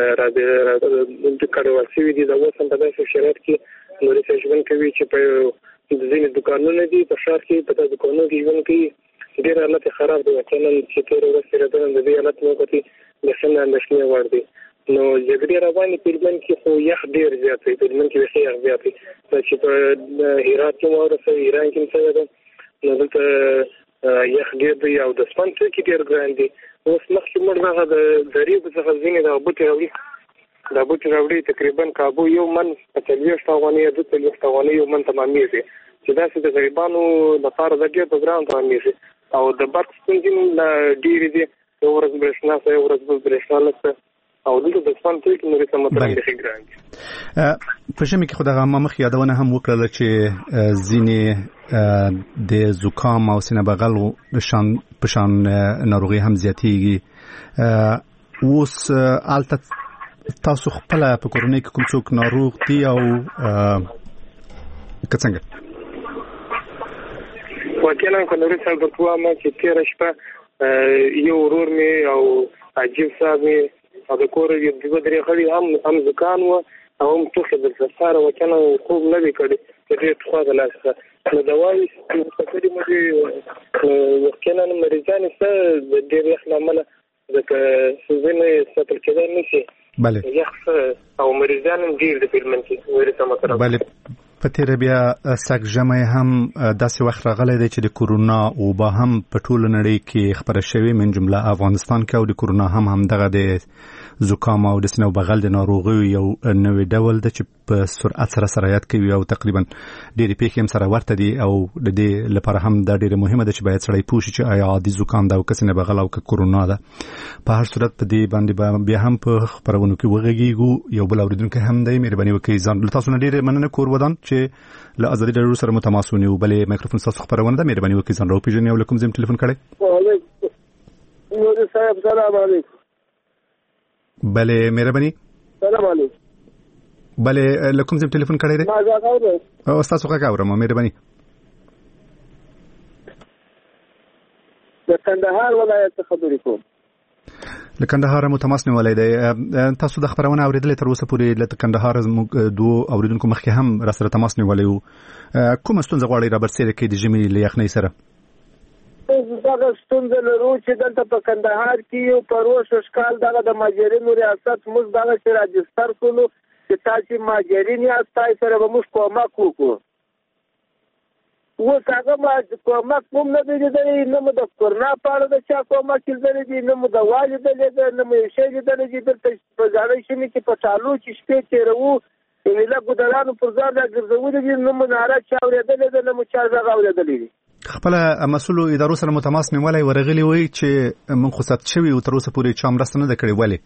د کډوال شوي دي دا اوس هم په داسې شرایط کې نورې څه ژوند کوي چې په ځینې دوکانونه دي په ښار کې په داسې دوکانونو کې ژوند کوي ډېر حالت خراب دی واقعا چې تېره ورځ تېرېدل د دې حالت مو کتي بیخي نه اندېښنې وړ دی. نو جګړې روانې په هلمند کې خو یخ ډېر زیات دی په هلمند کې بیخي یخ زیات دی چې په هرات کې واوره شوې ایران کې هم شوې ده نو دلته یخ ډېر دی او د سپن توکي ډېر ګران دي. اوس مخکې موږ دغه د دریو څخه ځینې دغه بوټي راوړي تقریبا کابو یو من په 40 افغانۍ یا 40 افغانۍ یو من تمامېږي چې داسې د غریبانو لپاره د ډېر په ګران تمامېږي او د برق ستونزې ډېرې دي یو ورځ برېښنا شته یو ورځ بل برېښنا نشته او دلته د سپن توکي نورې څه مطلب بیخي ګران دي. په ژمي کې خو دغه مخ یادونه هم وکړله چې ځینې د زکام او سینه بغل په شان ناروغي هم زیاتېږي. اوس هلته تاسو خپله په کورنۍ کې کوم څوک ناروغ دي او که څنګه؟ واقعا کلوري صاحب ورته وایم چې تېره شپه یو ورور مې او عجیب صاحب مې او د کور یو دوه درې غړي هم زکان و او هم ټوخې د سره واقعا خوب نه دی کړی چې ډېر ټوخه د لاسه نو دوايي څه مې واقعا مریضان څه د ډېر یخ له امله ځکه سوزنې ساتل کېدای نه شي بله یخ او مریضان هم ډېر د فلمن کې ورته مطلب بله په تیر بیا سګ ژمی هم داسې وخت راغلی دی چې د کورونا وبا هم په ټوله نړۍ کې خپره شوې من جمله افغانستان کې او د کورونا هم دغه د زکام او د سینې او بغل د ناروغیو یو نوې ډول ده چې په سرعت سره سرایت کوي او تقریبا ډېرې پیښې هم سره ورته دي او د دې لپاره هم دا ډېره مهمه ده چې باید سړی پوه شي چې آیا عادي زکام ده او که سینې بغل او که کورونا ده. په هر صورت په دې باندې بیا هم په خپرونو کې وغږیږو. یو بل اورېدونکی هم دی، مهرباني وکړئ ځان له تاسو نه ډېره مننه کور ودان چې له ازادي راډیو سره متماس ونیو. بلې مایکروفون ستاسو خپرونه ده، مهرباني وکړئ ځان راوپېژنئ او له کوم ځای ټلیفون کړی؟ وعلیکم نور صاحب سلام علیکم. بلې مهرباني. سلام علیکم. بلې له کوم ځای ټلیفون کړی دی؟ ما ځا اورم او ستاسو غږ اورم، مهرباني. د کندهار ولایت څخه خبرې کوم. له کندهار متماس نیولای دی. تاسو د خبرونه اوریدلې تر اوسه پورې له کندهار دوه اوریدونکو مخکې هم را سره تماس نیولای وو. کومه ستونزه غواړئ را برسېره کړئ د ژمي له یخنۍ سره؟ دغه ستونزه لرو چې دلته په کندهار کې یو پروسه کال دغه د ماجرینو ریاست موږ دغه چې راجستر کولو چې تاسو ماجرین یاستای سره به موږ کومک وکړو. اوس هغه ما کومک کوم نه دی لیدلی، نه مو د کورونا په اړه د چا کومک لیدلی دی، نه مو د والي لیدلی دی، نه مو یو شی لیدلی دی. دلته په ځانۍ سیمې کې په چالو چې شپې تېروو ایله ګودرانو پر ځان راګرځولي دي، نه مو ناره چا اورېدلی ده، نه مو چا غږ اورېدلی دی. خپله مسؤلو ادارو سره متماس نیولی ورغلي وایي چې موږ خو ثبت شوي او تر اوسه پورې چا مرسته نه ده کړې. ولې؟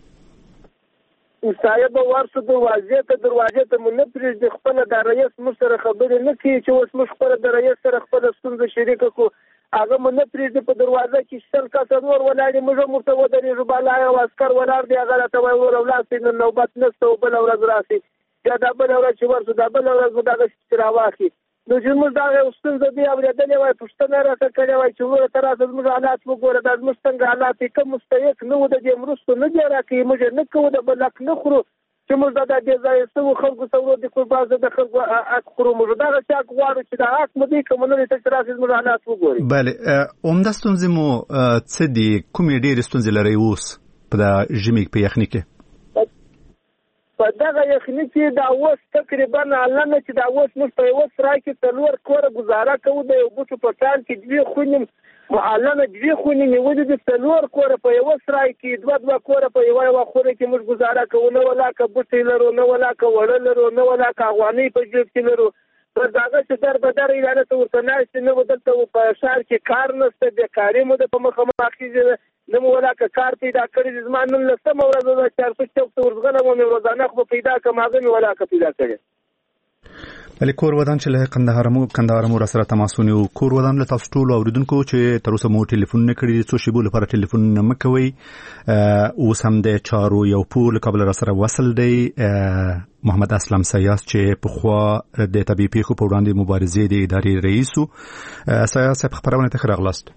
صاحب ورسو دروازې ته مو نه پرېږدي، خپله د رئیس موږ سره خبرې نه کوي چې اوس موږ خپله د رئیس سره خپله ستونزه شریکه کړو. هغه مو نه پرېږدي. په دروازه کې 100 کسه نور ولاړ دي، موږ هم ورته ودرېږو، بالا یو عسکر ولاړ دی، هغه راته وایي ور ولاړ سئ، نن نوبت نشته او بله ورځ راسئ. بیا دا بله ورځ چې ورسو دا بله ورځ مو دغسې راواخلي. نو چې موږ دغه یو ستونزه دی اورېدلې وای، پوښتنه راته کړې وای چې وروره ته راشه زموږ حالات وګوره، دا زموږ څنګه حالات دي، که مستحق نه وو د دې مرستو نه دی راکوي، موږ نه کوو، د بل حق نه خورو چې موږ دا بې ځایه شوو خلکو ته ورو دي قربان د خلکو حق خورو. موږ دغه شی حق غواړو چې دا حق مو دی که مو نه دی، ته چې راشئ زموږ حالات وګورئ. بلې عمده ستونزې مو څه دي؟ کومې ډېرې ستونزې لرئ اوس په د ژمي په یخني کې؟ په دغه یخني کې دا اوس تقریبا علنه چې دا اوس موږ په یوه سرای کې 4 کوره ګزاره کوو. د یو بوټو په ټال کې 2 خونې معلنه 2 خونې نیولې دي، 4 کوره په یوه سرای کې 2 کوره په یوه خوره کې موږ ګزاره کوو. نه ولاکه بوټي لرو، نه ولاکه وړه لرو، نه ولاکه افغانۍ په جیب کې لرو. پر دغه چې در بدر اعلان ته ورته ناستې نه دلته په ښار کې کار نشته، بیکاري مو د په مخه ماخیږي، نه مو ولاکه کار پیدا کړی. زما نن لسمه ورځ ده 400 چوک ته ورغلم او مې روزانه خو پیدا کړم، هغه مې ولاکه پیدا کړی. بلې کور ودان چې له کندهار مو را سره تماس ونیو. کور ودان له تاسو ټولو اوریدونکو چې تر اوسه مو ټلیفون نه کړي، څو شیبو لپاره ټلیفون نه مه کوئ. اوس هم د چارو یو پور له کبله را سره وصل دی، محمد اسلم سیاس چې پخوا د طبیعي پیښو په وړاندې مبارزې د ادارې رئیس و. سیاس صاحب خپرونه ته ښه راغلاست.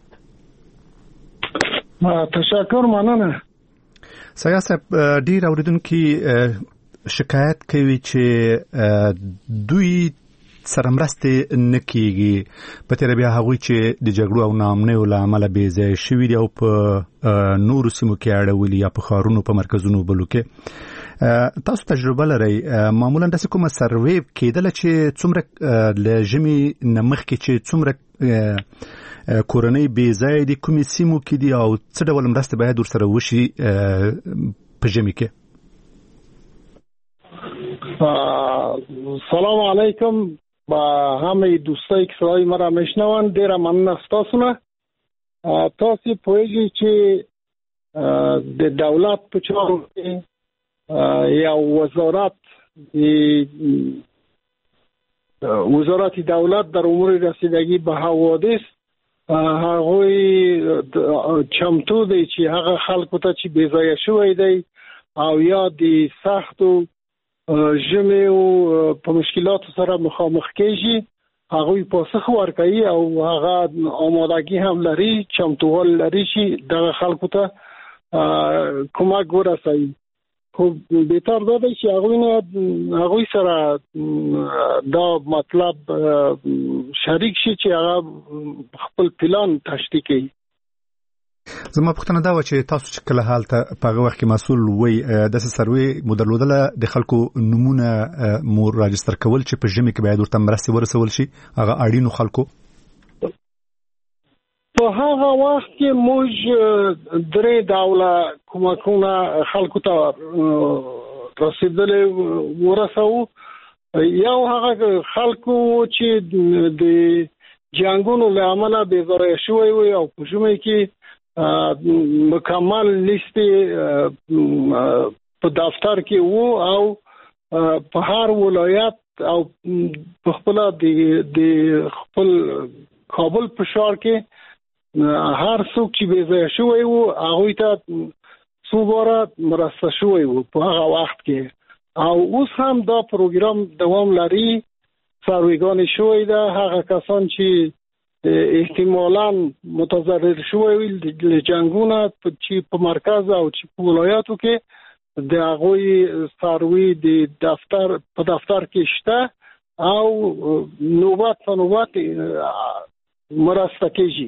تشکر، مننه. سیاس صاحب ډېر اوریدونکي شکایت کوي چې دوی سره مرستې نه کیږي، په تېره بیا هغوی چې د جګړو او ناامنیو له امله بې ځایه شوي دي او په نورو سیمو کې اړولي یا په ښارونو په مرکزونو بلو کې. تاسو تجربه لرئ، معمولا داسې کومه سروې کېدله چې څومره له ژمي نه مخکې چې څومره کورنۍ بې ځایه دي، کومې سیمو کې دي او څه ډول مرستې باید ورسره وشي په ژمي کې؟ سلام علیکم با همه دوستایی که صدای مرا میشنوند، ډیره مننه ستاسو نه. تاسو پوهیږئ چې د دولت په چارو کې یا وزارت دولت در امور رسیدگی به حوادث هغوی چمتو دی چې هغه خلکو ته چې بې ځایه شوی دی او یا د سختو ژمي او په مشکلاتو سره مخامخ کېږي، هغه پاسخ ورکړي او هغه آمادگی هم لري، چمتووال لري چې د خلکو ته کومک ورسوي. خو بهتر دا دی چې هغه سره دا مطلب شریک شي چې هغه خپل پلان تشریح کړي. زما پوښتنه دا و چې تاسو چې کله حالت په هغه وخت کې مسؤل وي د سروي مدلودله د خلکو نمونه مور راجستر کول چې په ژمي کې باید ورته مرستې ورسول شي هغه اړینو خلکو. په هغه وخت کې موږ درې ډوله کومکونه خلکو ته رسیدلې ورسو. یو هغه خلکو چې د جنگونو له امله بیزاره شوی وي او په ژمي کې مکمل لیست په دفتر کې وو او په هر ولایت او په خپل د خپل کابل په ښار کې هر څوک چې بیزاره شوی وو هغه ته څو باره مرسته شوی وو په هغه وخت کې. او اوس هم دا پروګرام دوام لري. سرویګان شوی ده هغه کسان چې احتمالاً متضرر شوی وي له جنگونه چې په مرکز او چې په ولایاتو کې د هغوی سروي د دفتر په دفتر کې شته او نوبت په نوبت مرسته کېږي.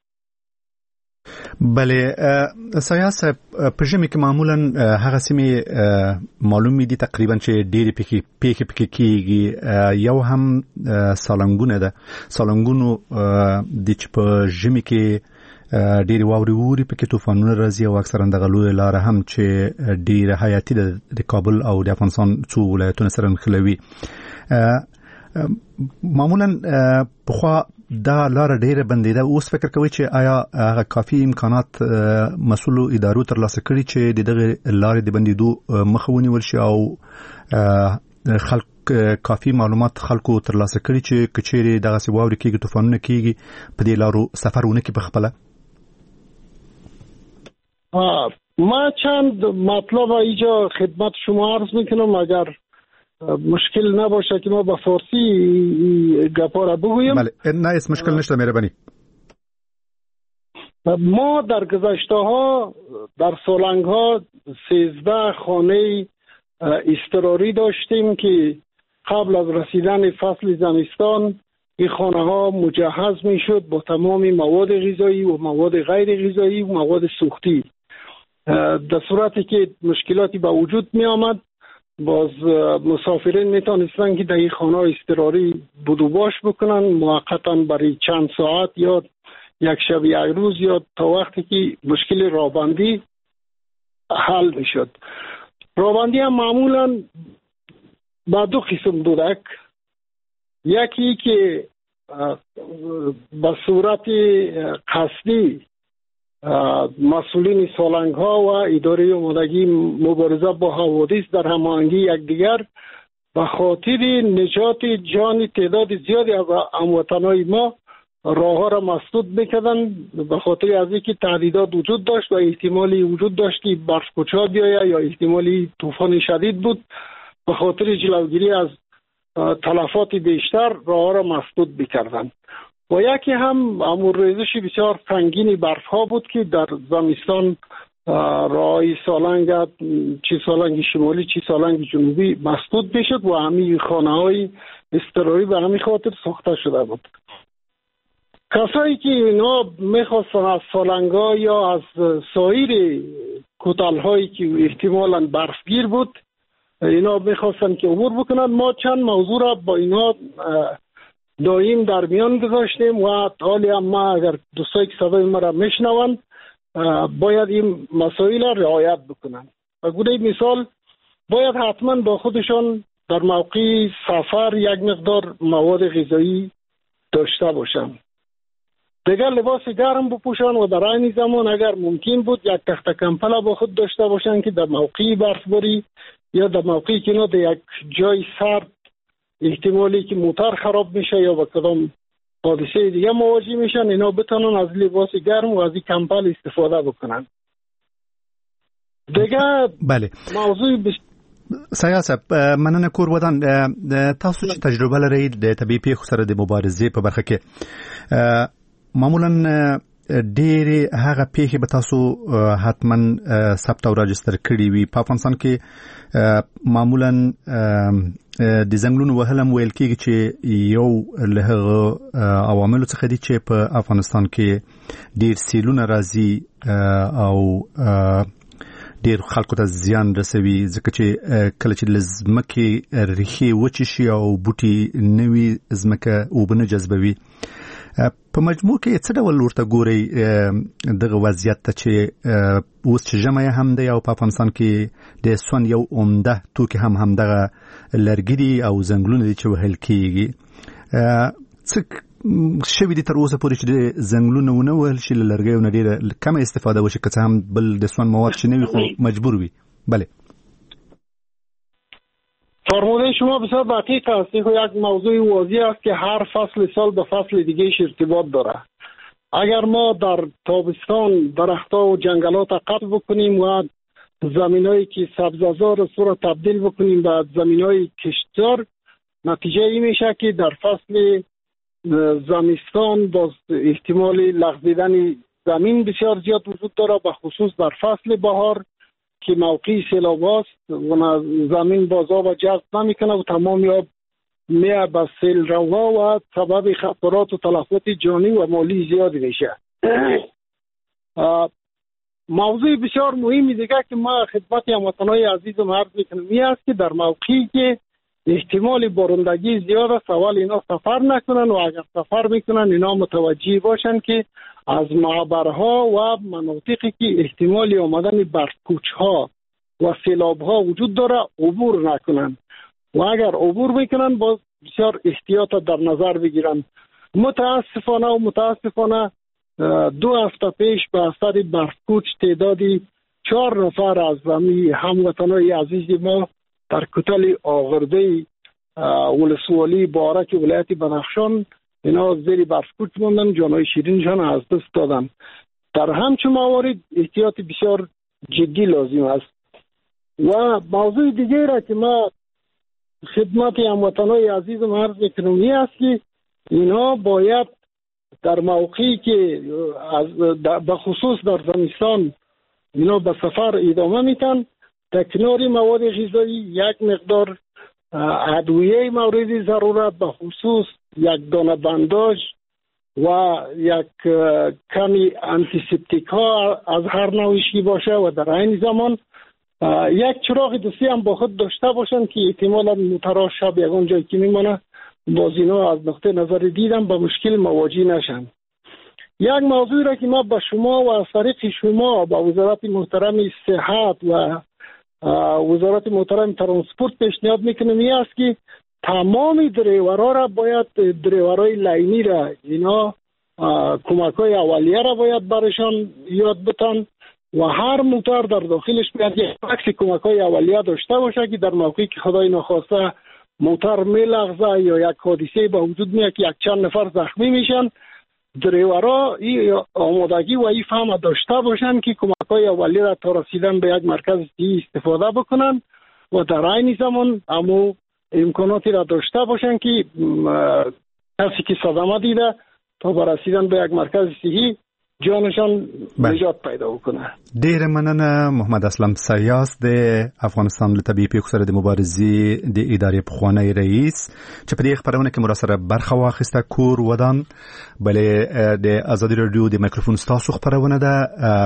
بله سایه صاحب په ژمي کې معمولا هغه سیمې معلومې دي تقریبا چې ډېرې پیښې پکې کېږي. یو هم سالنګونه ده. سالنګونو د چې په ژمي کې ډېرې واورې ووري پکې طوفانونه راځي او اکثرا دغه لویه لاره هم چې ډېره حیاتي ده د کابل او د افغانستان څو ولایتونه سره نښلوي. معمولا پخوا دا لار ډیره بندیده. اوس فکر کوي چې آیا هغه کافي امکانات مسؤل ادارو ترلاسه کړي چې دغه لارې د بندیدو مخه ونیول شي او خلک کافي معلومات خلکو ترلاسه کړي چې کچېرې دغه سی واوري کېږي طوفانونه کېږي په دې لارو سفرونه کې په خپل ما چند مطلب اینجا خدمت شما عرض میکنم اگر مشکل نباشه که ما با فارسی گپا را بگویم. بله نه اس مشکل نشته مهربانی. ما در گذشته ها در سالنگ ها 13 خانه اضطراری داشتیم که قبل از رسیدن فصل زمستان این خانه ها مجهز می شد با تمام مواد غذایی و مواد غیر غذایی و مواد سوختی. در صورتی که مشکلاتی به وجود می آمد باز مسافرین میتونستن که در این خانه اضطراری بدو باش بکنن موقتا برای چند ساعت یا یک شب یک روز یا تا وقتی که مشکل رابندی حل میشد. رابندی هم معمولا با دو قسم دودک. یکی که به صورت قصدی مسئولین سالنگ ها و اداره آمادگی مبارزه با حوادث در هماهنگی یکدیگر به خاطر نجات جان تعداد زیادی از هموطنان ما راه ها را مسدود میکردن به خاطر از اینکه تهدیدات وجود داشت و احتمالی وجود داشت که برف کوچا بیاید یا احتمالی طوفان شدید بود. به خاطر جلوگیری از تلفات بیشتر راه ها را مسدود میکردن. و یکی هم ریزش بسیار سنگین برف ها بود که در زمستان راهی سالنگ چی سالنگ شمالی چی سالنگ جنوبی مسدود میشد و همین خانه های اضطراری به همین خاطر ساخته شده بود. کسایی که اینا میخواستن از سالنگ ها یا از سایر کوتال هایی که احتمالاً برفگیر بود اینا میخواستن که عبور بکنن، ما چند موضوع را با اینا دائم در میان گذاشتیم و حالی هم ما اگر دوستایی که صدای ما را میشنوند باید این مسائل را رعایت بکنن. و گونه مثال باید حتما با خودشان در موقع سفر یک مقدار مواد غذایی داشته باشن. دیگر لباس گرم بپوشن و در این زمان اگر ممکن بود یک تخت کمپل با خود داشته باشن که در موقع برفباری یا در موقعی که اینا در یک جای سرد احتمالی که موتور خراب میشه یا با کدام حادثه دیگه مواجه میشن اینا بتونن از لباس گرم و از این کمپل استفاده بکنن. دیگه بله موضوع سایه صاحب مننه کور ودان تاسو چې تجربه لرئ د طبیعي پیښو سره د مبارزې په برخه کې معمولا ډېرې هغه پیښې به تاسو حتما ثبت او راجستر کړي وي. په افغانستان کې معمولا د ځنګلونو وهل هم ویل کېږي چې یو له هغه عواملو څخه دي چې په افغانستان کې ډېر سیلونه راځي او ډېر خلکو ته زیان رسوي ځکه چې کله چې لزمکه ریښې وچې شي او بوټي نوي زمکه اوبه جذبوي. په مجموع کې څه ډول ورته ګورئ دغه وضعیت ته چې اوس چې ژمی هم دی او په افغانستان کې د سون یو عمده توکي هم دغه لرګي دي او ځنګلونه دي چې وهل کېږي. څه شوي دي تر اوسه پورې چې د ځنګلونه ونه وهل شي له لرګیو نه ډېره کمه استفاده وشي که څه هم بل د سون مواد چې نه وي خو مجبور وي؟ بله فرموده شما بسیار دقیق است. این یک موضوع واضح است که هر فصل سال به فصل دیگهش ارتباط داره. اگر ما در تابستان درخت‌ها و جنگلات قطع بکنیم و زمینایی که سبززار را تبدیل بکنیم به زمینای کشتزار، نتیجه این میشه که در فصل زمستان باز احتمال لغزیدن زمین بسیار زیاد وجود داره، به خصوص در فصل بهار که موقع سیلاب است و زمین باز آب جذب نمیکنه و تمام آب میاد به سیل روها و سبب خطرات و تلفات جانی و مالی زیادی میشه. موضوع بسیار مهمی دیگه که ما خدمت هموطنان عزیزم عرض میکنم این است که در موقعی که احتمال بارندگی زیاد است اول اینا سفر نکنن و اگر سفر میکنن اینا متوجه باشن که از معبرها و مناطقی که احتمال آمدن برفکوچها و سیلابها وجود داره عبور نکنن و اگر عبور میکنن باز بسیار احتیاط در نظر بگیرن. متاسفانه 2 هفته پیش به اثر برفکوچ تعدادی 4 نفر از هموطنان عزیز ما در کتل آغرده ولسوالی بارک ولایت بدخشان اینا زیر برفکوچ موندن، جانهای شیرینشان از دست دادن. در همچون موارد احتیاط بسیار جدی لازم است. و موضوع دیگه را که ما خدمت هموطنان عزیزم عرض میکنم این است که اینا باید در موقعی که به خصوص در زمستان اینا به سفر ادامه میتن، در کنار مواد غذایی یک مقدار ادویه مورد ضرورت به خصوص یک دانه بنداژ و یک کمی آنتیسپتیک ها از هر نوعی باشه و در این زمان یک چراغ دستی هم با خود داشته باشن که احتمالا موترها شب یکان جایی که میمانه باز اینا از نقطه نظر دیدم به مشکل مواجه نشن. یک موضوع را که ما به شما و از طریق شما با وزارت محترم صحت و وزارت محترم ترانسپورت پیشنهاد میکنم این است که تمام دریورها را باید دریورهای لاینی را اینا کمک‌های اولیه را باید برشان یاد بتن و هر موتور در داخلش باید یک بکس کمک‌های اولیه داشته باشه که در موقعی که خدای نخواسته موتور میلغزه یا یک حادثه به وجود میاد که یک چند نفر زخمی میشن، دریورها این آمادگی و این فهم داشته باشن که کمک‌های اولیه را تا رسیدن به یک مرکز صحی استفاده بکنن و در عین زمان امو امکاناتی را داشته باشن که کسی که صدمه دیده تا برسیدن به یک مرکز صحی جانشان نجات پیدا وکنه. ډیر مننه محمد اسلم سیاس د افغانستان له طبیعي پیښو سره د مبارزې د ادارې پخوانی رئیس چې په دې خبرونه کې مرسته برخه واخیسته. کور ودان بلې د ازادي رادیو د میکروفون ستاسو خبرونه ده،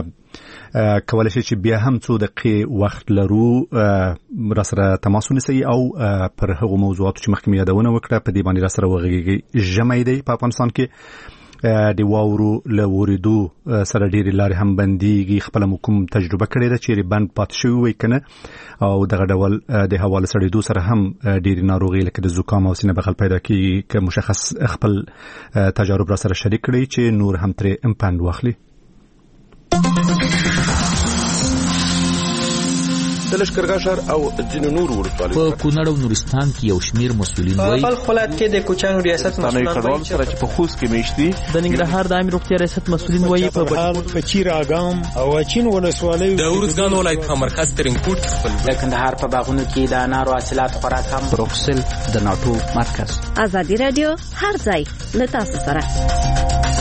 کولای شئ چې بیا هم څو دقیقې وخت لرو را سره تماس ونیسئ او پر هغو موضوعاتو چې مخکې مې یادونه وکړه په دې باندې را سره وغږیږئ. ژمی دی په افغانستان کې د واورو له ورېدو سره ډېرې لارې هم بندېږي. خپله مو کوم تجربه کړې ده چیرې بند پاتې شوي وی که نه؟ او دغه ډول د هوا له سړېدو سره هم ډېرې ناروغۍ لکه د زکام او سینه بغل پیدا کېږي. که مشخص خپل تجارب را سره شریک کړئ چې نور هم ترې پند واخلي. د لشکرګاه او ځینو نور ولسوالیو په کونړ او نورستان کې یو شمیر مسؤلین وایي په خپلات کې د کوچانو ریاست مسؤلین وایي چې په خوست کې میشتي د ننګرهار د عامه روغتیا ریاست مسؤلین وایي په چیر اګام او چین ولسوالیو د ورزګان ولایت په مرکز ترینکوټ خپل د کندهار په باغونو کې د انارو حاصلات خوراک هم بروکسل د ناتو مرکز. ازادي رادیو هر ځای له تاسو سره.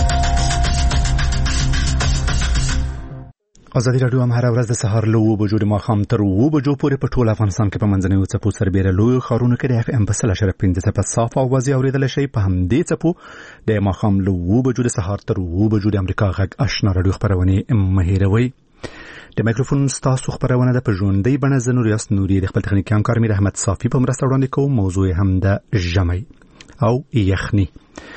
ازادي رادیو هم هر ورځ د سهار له 9 بجو د ماښام تر 9 بجو پورې په ټول افغانستان کې په منځنیو څپو سربېره لوی ښارونو کې د اف ام په 100.5 څپه صاف اوازې اورېدلی شئ. په همدې څپو د ماښام له 9 بجو د سهار تر 9 بجو د امریکا غږ آشنا رادیو خپرونې مه هېروئ. د مایکروفون ستاسو خپرونه ده په ژوندۍ بڼه. زه نور یاست نوري د خپل تخنیکي همکار میر احمد صافي په مرسته وړاندې کوم. موضوع هم د ژمی او یخني.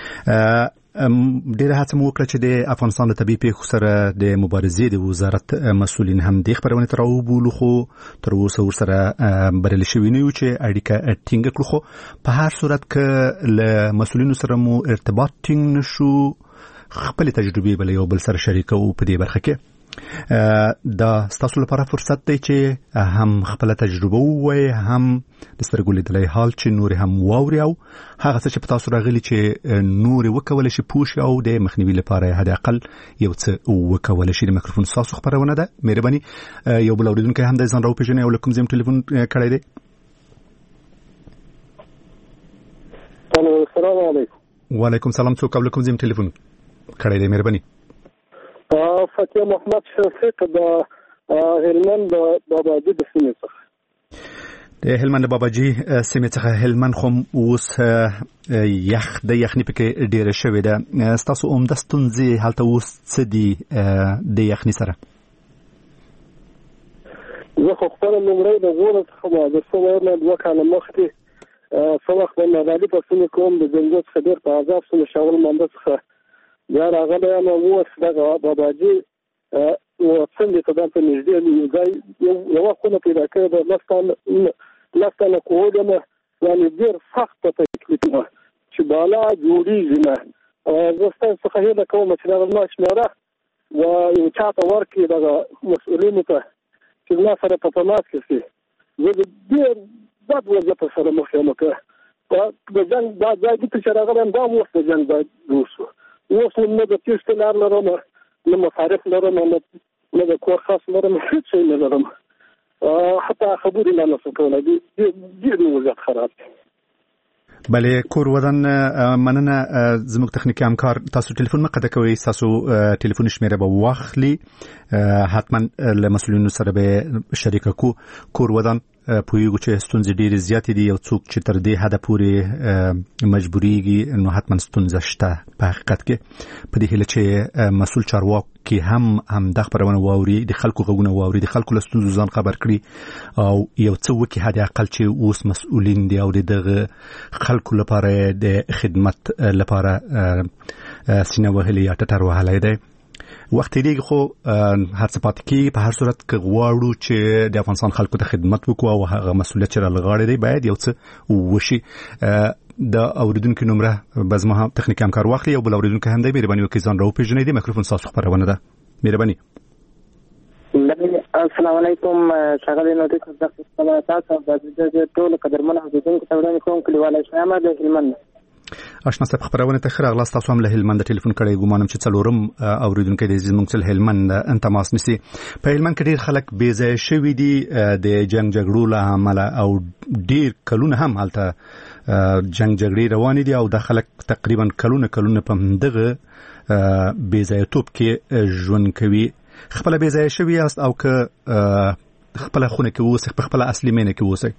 ډیره هڅه مو وکړه چې د افغانستان د طبي پیښو سره د مبارزې د وزارت مسؤلین هم د خبرونه تر وبولو، خو تر اوسه ورسره بریالي شوي نه یو چې اړیکه ټینګه کړو. خو په هر صورت کې له مسؤلینو سره مو ارتباط ټینګ نشو، خپل تجربې بل یو بل سره شریکو په دې برخه کې. دا ستاسو لپاره فرصت دی چې هم خپل تجربه ووایي، هم د سترګو لیدلی حال چې نور هم واوري او هغه څه چې په تاسو راغلي چې نور وکولای شي پوه شي او د مخنیوي لپاره حد اقل یو څه وکولای شي. د مایکروفون ستاسو خپرونه ده. مهرباني یو بل اوریدونکی هم د ځان راوپېژنئ او له کوم ځای ټلیفون کړی دی. السلام علیکم. وعلیکم سلام. څوک او له کوم ځای ټلیفون کړی دی؟ مهرباني. فتح محمد شفیق د هلمند باباجي د سیمې څخه. د هلمند باباجي سیمې څخه. هلمند خو اوس یخ د یخني پکې ډیره شوې ده. ستاسو عمده ستونزې هلته اوس څه دي د یخني سره؟ زه خو خپله لومړی د غوره څخه د څه ویل 2 کاله مخکې څه وخت د مدالي په سیمې کوم د جنګو څخه ډېر په عذاب شوم. شاول مانده څخه بیا راغلی یم. اوس دغه باباجي څنګه ته دلته نږدې ځای یوه خونه پیدا کړې ده. لس کاله کول یم، یعنې ډېر سخته تکلیف ده چې بالا جوړېږي نه. زه ستاسو څخه هیله کوم چې دغه زما شمېره یو چا ته ورکړي، دغه مسؤلینو ته چې زما سره په تماس کې شي. زه د ډېر بد وضعیت سره مخ یم که د جنګ دا ځای دلته چې راغلی یم دا هم اوس د جنګ باید جوړ شو. اوس نه د تېښتې لار لرم، نه مصارف لرم، نه د کور خاص لرم، هېڅ شی نه لرم. حتی خبرې نه نشم کولی. ډېر مې وضعیت خراب دی. بله کور ودان مننه. زموږ تخنیکي همکار تاسو ټلیفون مه قطع کوئ. تاسو ټلیفون شمیره به واخلي، حتما له مسؤلینو سره به شریکه کو. کور ودان پوهیږو چې ستونزې ډېرې زیاتې دي. یو څوک چې تر دې حده پورې مجبوریږي نو حتما ستونزه شته په حقیقت کې. په دې هیله چې مسؤل چارواکي هم د خبرونه واوري، د خلکو غږونه واوري، د خلکو له ستونزو ځان خبر کړي او یو څه وکړي حد اقل چې اوس مسؤلین دي او دغه خلکو لپاره د خدمت لپاره سینه وهلي یا ټټر وهلی دی. وخت دیږي خو هر څه پاتې کېږي. په هر صورت که غواړو چې د افغانستان خلکو ته خدمت وکړو او هغه مسؤلیت چې رالغاړی دی باید یو څه وشي. د اوریدونکو نمره به زما تخنیکي همکار واخلي. یو بل اوریدونکی هم دی. مهرباني وکړئ ځان راوپېژنئ. د مایکروفون ستاسو خپرونه ده. مهرباني. السلام علیکم. ښاغلی نوري صاحب، تاسو د ټولو قدرمنو اوریدونکو ته وړاندې کوم کلیوالی شیمه د هلمند. آشنا صاحب خبرونه ته ښه راغلاست. تاسو هم له هلمند ټلیفون کړی. ګومانم چې څلورم اوریدونکی دی زموږ څخه هلمند تماس نیسي. په هلمند کې ډېر خلک بې ځایه شوي دي د جنګ جګړو له امله او ډېر کلونه هم هلته جنګ جګړې روانې دي او دا خلک تقریبا کلونه په همدغه بې ځایه‌توب کې ژوند کوي. خپله بې ځایه شوي یاست او که خپله خونه کې اوسئ، په خپله اصلي مینه کې اوسئ؟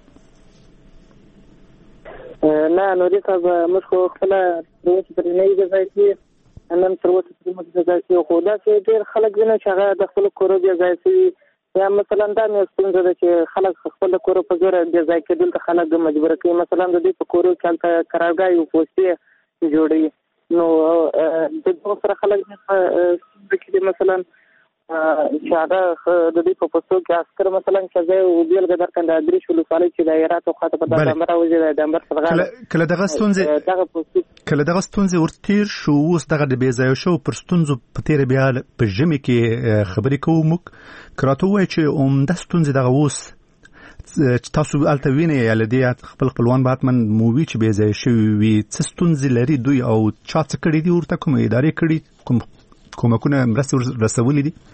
نه نوري صاحب، موږ خو خپله تر اوسه پرې نه یو ځای کې، نن تر اوسه پرې موږ ځای کې. خو داسې ډېر خلک وینو چې هغه د خپلو کورو بې ځای شوي. یا مثلا دا مې ستونزه ده چې خلک خپل کورو په زوره بې ځای کېدل ته خلک مجبوره کوي. مثلا د دوی په کورو کې هلته قرارګاه یو پوستې جوړوي، نو د دغو سره خلک ستونزه کې دي. مثلا چې هغه د دوی په پوستو کې عسکر مثلا چې ځای او بیلګه درکړم د ادریش ولسوالۍ چې د هرات او خواته په ډمبر راوځي د ډمبر سرغاړه کله دغه ستونزې ورتیر شو. اوس دغه د بې ځایه شو پر ستونزو په تېره بیا په ژمي کې خبرې کوو موږ. که راته ووایي چې عمده ستونزې دغه اوس تاسو الته وینئ یا لدې خپلوان به حتما مووي چې بې ځایه شوي وي څه ستونزې لري دوی او چا څه کړي دي ورته کومه ادارې کړي کوم کومکونه مرستې رسولي دي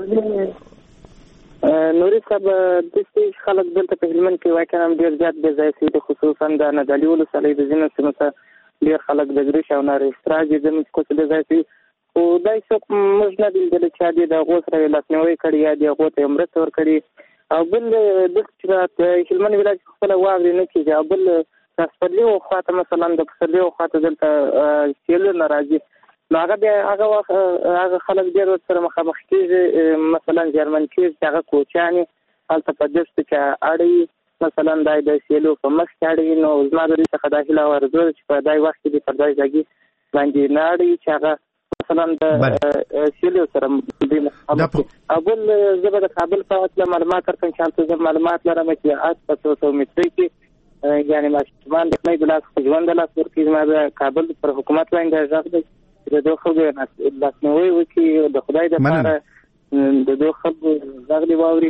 نوري صاحب د سټیج خلک دلته په هلمند کې واقعا هم ډېر زیات بې ځایه شوي دي خصوصا د نادعلي ولسوالۍ د ځینو سیمو ته ډېر خلک د ګریش او نارې استراج زموږ کوڅه بې ځایه شوي خو دا څوک موږ نه دي لیدلي چې دې د هغو سره لاسنیوی کړی یا د هغو ته مرسته ورکړي او بل دلته چې هلمند ولایت خپله واورې نه کېږي او بل د سپرلي خواته مثلا د پسرلي خواته دلته سیلونه راځي نو هغه بیا هغه خلک ډېر ورسره مخامخ کېږي مثلا جرمن کېږي چې هغه کوچیانې هلته په دښتو کې اړوي مثلا دا د سیلو په مخ کې اړوي نو زما د دوی څخه دا هیله او ارزو ده چې په دای وخت کې پر دای ځای باندې نه اړوي چې هغه مثلا د سیلو سره او بل زه به د کابل په اړه معلومات درکړم چې هلته زه معلومات لرم چې په 300 مترۍ کې یعنې ماشومان د خپل د لاس ژوند د لاس ورکړي زما د کابل پر حکومت باندې غږ دی چې د دوه خلکو لاسنیوی وکړي د خدای دپاره د دوه خلکو غږ دې واوري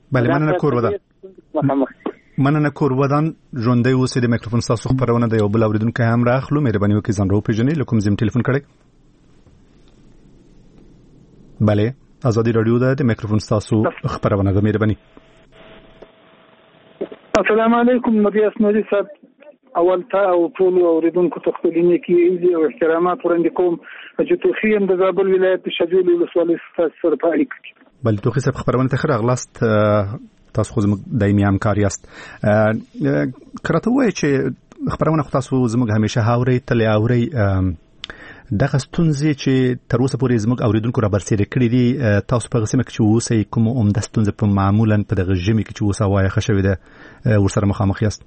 مننه کور ودان ژوندی اوسئ د میکروفون ستاسو خپرونه د یو بل اورېدونکی هم راخلو مهرباني وکړئ ځان راوپېژنئ له کوم ځای ټلیفون کړی بله ازادي رادیو د میکروفون ستاسو خبرونه ده مهرباني السلام علیکم مدیاس نوري صاحب اول تا او ټول اوریدونکو ته خپل نیکی او احترامات وړاندې کوم چې توخی هم د زابل ولایت شجول ولسوالۍ سره په اړیکه کې بل توخی صاحب خبرونه ته راغلاست تاسو خو زموږ دایمي همکار یاست کراته وایي چې خبرونه خو تاسو زموږ همیشه هاوري تل اوري دغه ستونزې چې تر اوسه پورې زموږ اوریدونکو را برسېره کړي دي تاسو په هغه سیمه کې چې اوسئ کوم عمده ستونزه په معمولا په دغه ژمي کې چې اوس هوا یخه شوې ده ورسره مخامخ یاست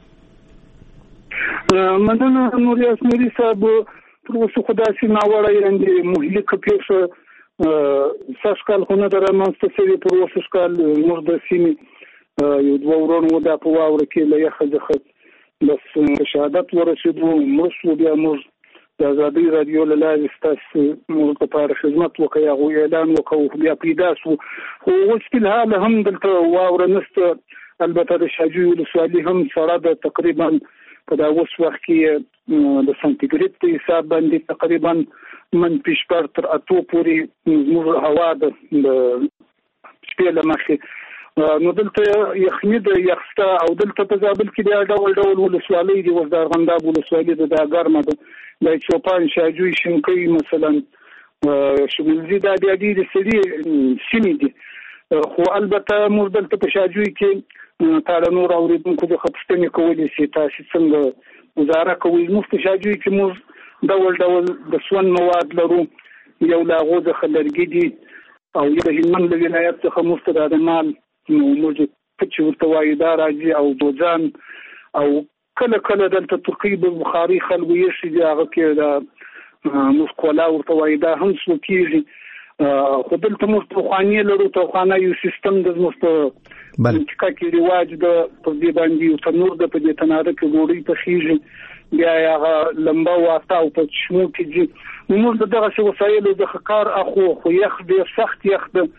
مننه نوریاس نوري صاحب تر اوسه خو داسې ناوړه یعنې مهلکه پیښه سږ کال خو نه ده رامنځته شوې پر اوسه کال موږ د سیمې یو دوه ورونو دا په واوره کې له یخه څخه بس شهادت ورسېدو مړه شو بیا موږ د ازادي رادیو له لارې ستاسو موږ لپاره خدمت وکړی هغوی اعلان وکړو بیا پیدا شو خو اوس فلحال هم دلته واوره نشته البته د شاجوی ولسوالي هم سړه ده تقریبا په دا اوس وخت کې د سانتیګریډ په حساب باندې تقریبا منفي 4 تر 8 پورې زموږ هوا ده د شپې له مخې نو دلته یخني د یخسته او دلته په زابل کې بیا ډول ولسوالۍ دي اوس د ارغنداب ولسوالۍ د ګرمه ده د چوپان شاجوی شینکۍ مثلا شمولزي دا بیا دي د سړي سیمې دي خو البته موږ دلته په شاجوی کې تاله نور اوریدونکو د خپشتنې کولی شي تاسو څنګه گزاره کوي موږ په شاجوی کې موږ ډول د سون مواد لرو یو لاغو د خلرګي دي او د هلمند له ولایت څخه مستداد مال موږ چې ورته وایي دا راځي او دوزان او کله کله دلته ترکیب بخاري خلکو یې شي هغه کې دا مسکولا ورته وایي دا هم څه کېږي خو دلته موږ توخانې لرو توخانه یو سیستم د موږ په منطقه کې رواج د پر دې باندې یو تنور د په دې تناره کې ډوډۍ پخېږي بیا هغه لمبه واته او په شمو کې دي موږ دغه څه وسایل د خکار خو یخ ډېر سخت یخ د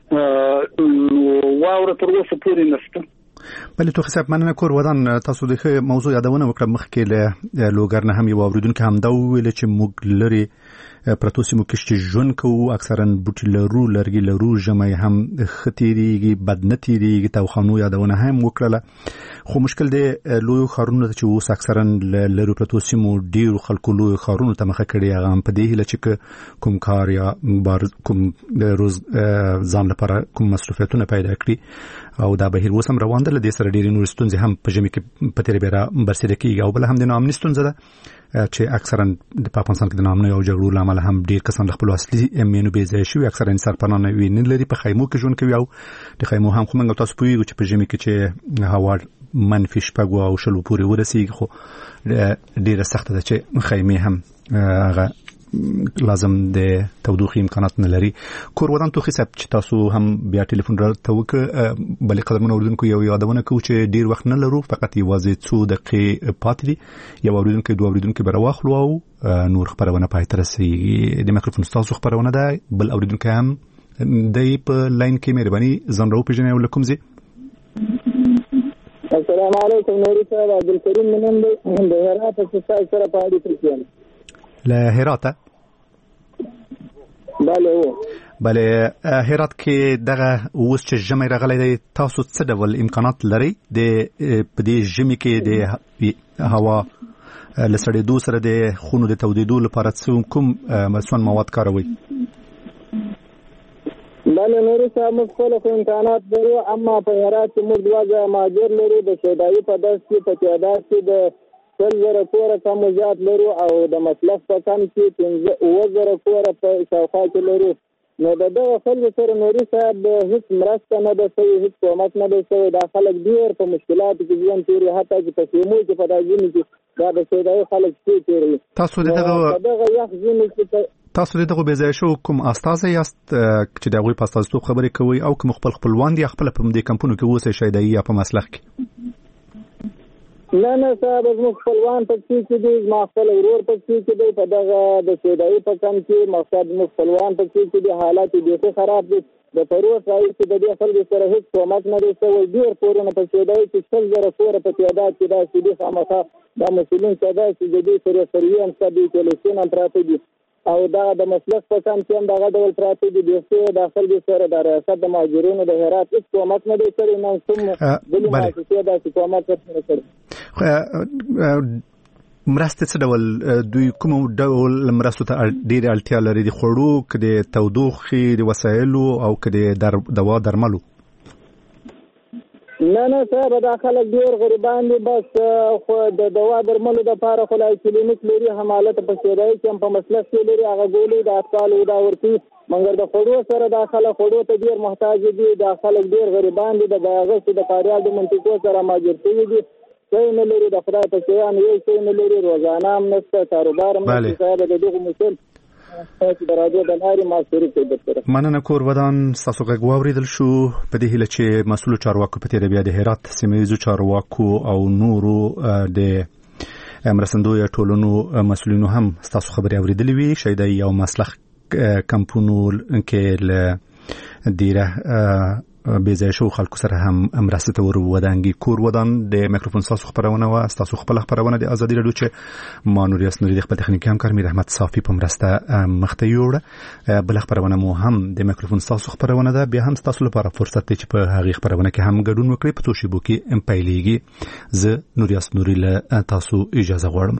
واوره تر اوسه پورې نشته بله توخی صاحب مننه کور ودان تاسو د موضوع یادونه وکړه مخکې له لوګر نه هم یو اوریدونکی هم دا وویل چې موږ لري پرتو سیمو کې چې ژوند کوو اکثرا بوټي لرو لرګي لرو ژمی هم ښه تېرېږي بد نه تېرېږي توخانو یادونه هم وکړله خو مشکل دی لویو ښارونو ته چې اوس اکثرا لرو پرتو سیمو ډېرو خلکو لویو ښارونو ته مخه کړې هغه هم په دې هیله چې کوم کار یا کوم روز ځان لپاره کوم مصروفیتونه پیدا کړي او دا بهیر اوس هم روان ده له دې سره ډېرې نورې ستونزې هم په ژمي کې په تېره بیره برسېره کېږي او بله هم د ناامني ستونزه ده چې اکثرا د افغانستان کې د ناامنۍ او جګړو له امله هم ډېر کسان له خپلو اصلي مېنو بې ځایه شوي اکثرا سرپناه نه لري په خیمو کې ژوند کوي او د خیمو هم خو موږ تاسو پوهېږو چې په ژمي کې چې هوا منفي 6 او 10 پورې ورسېږي خو ډېره سخته ده چې خیمې هم هغه لازم د تودوخې امکانات نه لري کور ودان توخی صاحب چې تاسو هم بیا ټلیفون راته وکړه بلې قدرمنو اوریدونکو یو یادونه کوو چې ډېر وخت نه لرو فقط یوازې څو دقیقې پاتې دي یو اوریدونکی دوه اوریدونکي به راواخلو او نور خپرونه پای ته رسېږي د میکروفون ستاسو خپرونه ده بل اوریدونکی هم دی په لاین کې مهرباني ځان راوپېژنئ او له کوم ځای السلام علیکم نوري صاحب. عبدالکریم منم د هرات څخه سره پاړی ترکیم له هرات. بله هرات کې دغه اوس چې ژمی راغلی دی تاسو څه ډول امکانات لرئ د په دې ژمي کې د هوا له سړېدو سره د خونو د تودېدو لپاره کوم مسون مواد کاروئ؟ بله نوري صاحب موږ خپل امکانات لرو، اما په هرات کې موږ 2 ځایه مهاجر لرو. د شیدایي په دست کې په تعداد کې د 100,000 کوره کم زیات لرو او د مسلخ په کم کې 15,000 کوره په شاوخوا کې لرو. نو د دغه خلکو سره نوري صاحب هیڅ مرسته نه ده شوې، هیڅ کومک نه ده شوی. دا خلک ډېر په مشکلاتو کې ژوند تېروي، حتی چې په خیمو کې په دا ژمي کې دا د شیدایي خلک شپې تېروي. تاسو د دغه یخ ژمي کې تاسو دغه بې ځایه شو کوم استازی یاست چې د هغوی په استازیتوب خبرې کوئ او کوم خپلوان دي خپله په دې کمپونو کې اوسئ شیدایي یا په مسلخ کې؟ نه صاحب زموږ خپلوان پکې کې دي، زما خپل ورور پکې کې دی په دغه د شیدایي په کم کې. مقصد زموږ خپلوان پکې کې دي، حالات یې ډېر خراب دي. د پروس راځي چې د دې خلکو سره هیڅ کومک نه دی شوی. ډېر کورونه په شیدایي کې 100,000 کوره په تعداد کې دا چې دي خامخا دا مسؤلین څه ده چې د دې سره سریع هم څه دي کلیسین هم پراته دي او دا د مسلک په کم کې هم دغه ډول پراته دي. دوستي داخل دي سره د ریاست د مهاجرینو د هرات هیڅ کومک نه دی کړی، نه کوم بلې مؤسسې داسې کومک نه کړی. مرستې څه ډول دوی کوم ډول مرستو ته ډېرې اړتیا لري؟ د خوړو که د تودوخې د وسایلو او که د دوا درملو؟ نه صاحب دا خلک ډېر غریبان دي. بس خو د دوا درملو دپاره خو لا کلینیک لري، هم هلته په شیدایي کې هم په مسلخ کې لري. هغه ګولۍ د اطفالو دا ورکوي، مګر د خوړو سره دا خلک خوړو ته ډېر محتاج دي. دا خلک ډېر غریبان دي. د هغسې د کاریال د منطقو سره مهاجر شوي دي، شی نه لري. د خدای په شیانو یو شی نه لري، روزانه هم نشته، کاروبار هم نشته. صاحب د دغو مسل مننه. کور ودان ستاسو غږ واوریدل شو. په دې هیله چې مسؤلو چارواکو په تیره بیا د هرات سیمه ییزو چارواکو او نورو د مرستندویه ټولنو مسؤلینو هم ستاسو خبرې اوریدلې وي. شیدایي او مسلخ کمپونو کې له ډیره بې ځایه شو خلکو سره هم مرستې ته ور ودانګي. کور ودان د میکروفون ستاسو خبرونه وه، ستاسو خپله خبرونه د ازادي راډیو چې ما نوریاس نوري د خپل تخنیکي همکار میر احمد صافي په مرسته مخته یوړه. بله خبرونه مو هم د میکروفون ستاسو خبرونه ده، بیا هم ستاسو لپاره فرصت دی چې په هغې خبرونه کې هم ګډون وکړئ. په څو شیبو کې پیلېږي. زه نوریاس نوري له تاسو اجازه غواړم.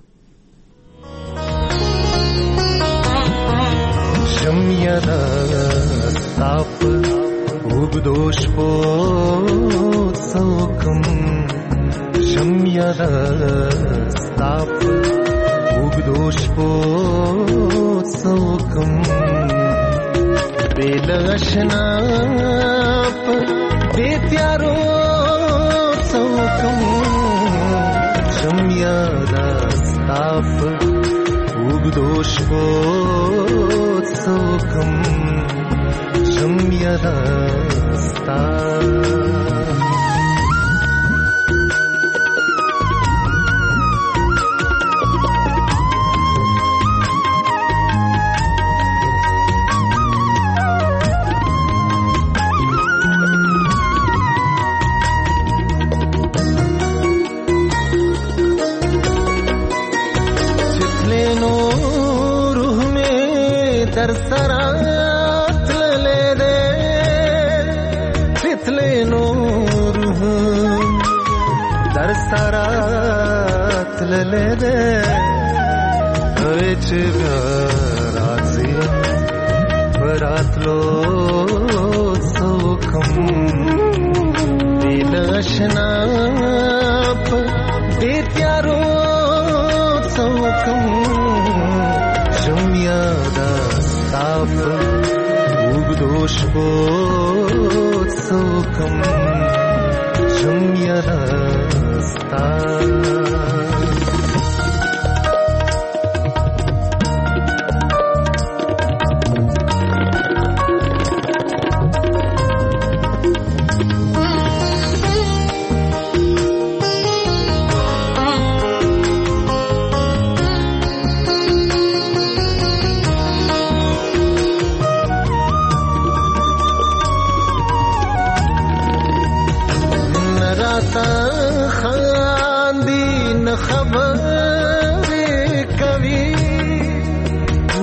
Ugdosh pot saukam Shamyada stap Ugdosh pot saukam Belashnap Betyaro saukam Shamyada stap Ugdosh pot saukam Shamyada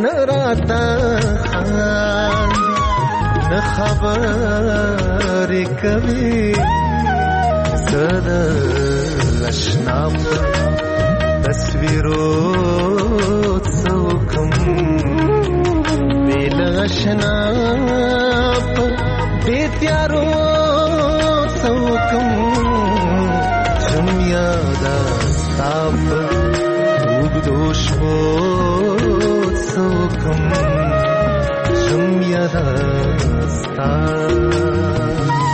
نراتا نه خبرې کوي زده آشنا تصویرو څوکم ویل آشنا دې تیارو څوکم زم یادا ستاپ وګدو شپو څوکم زم یادا ستاپ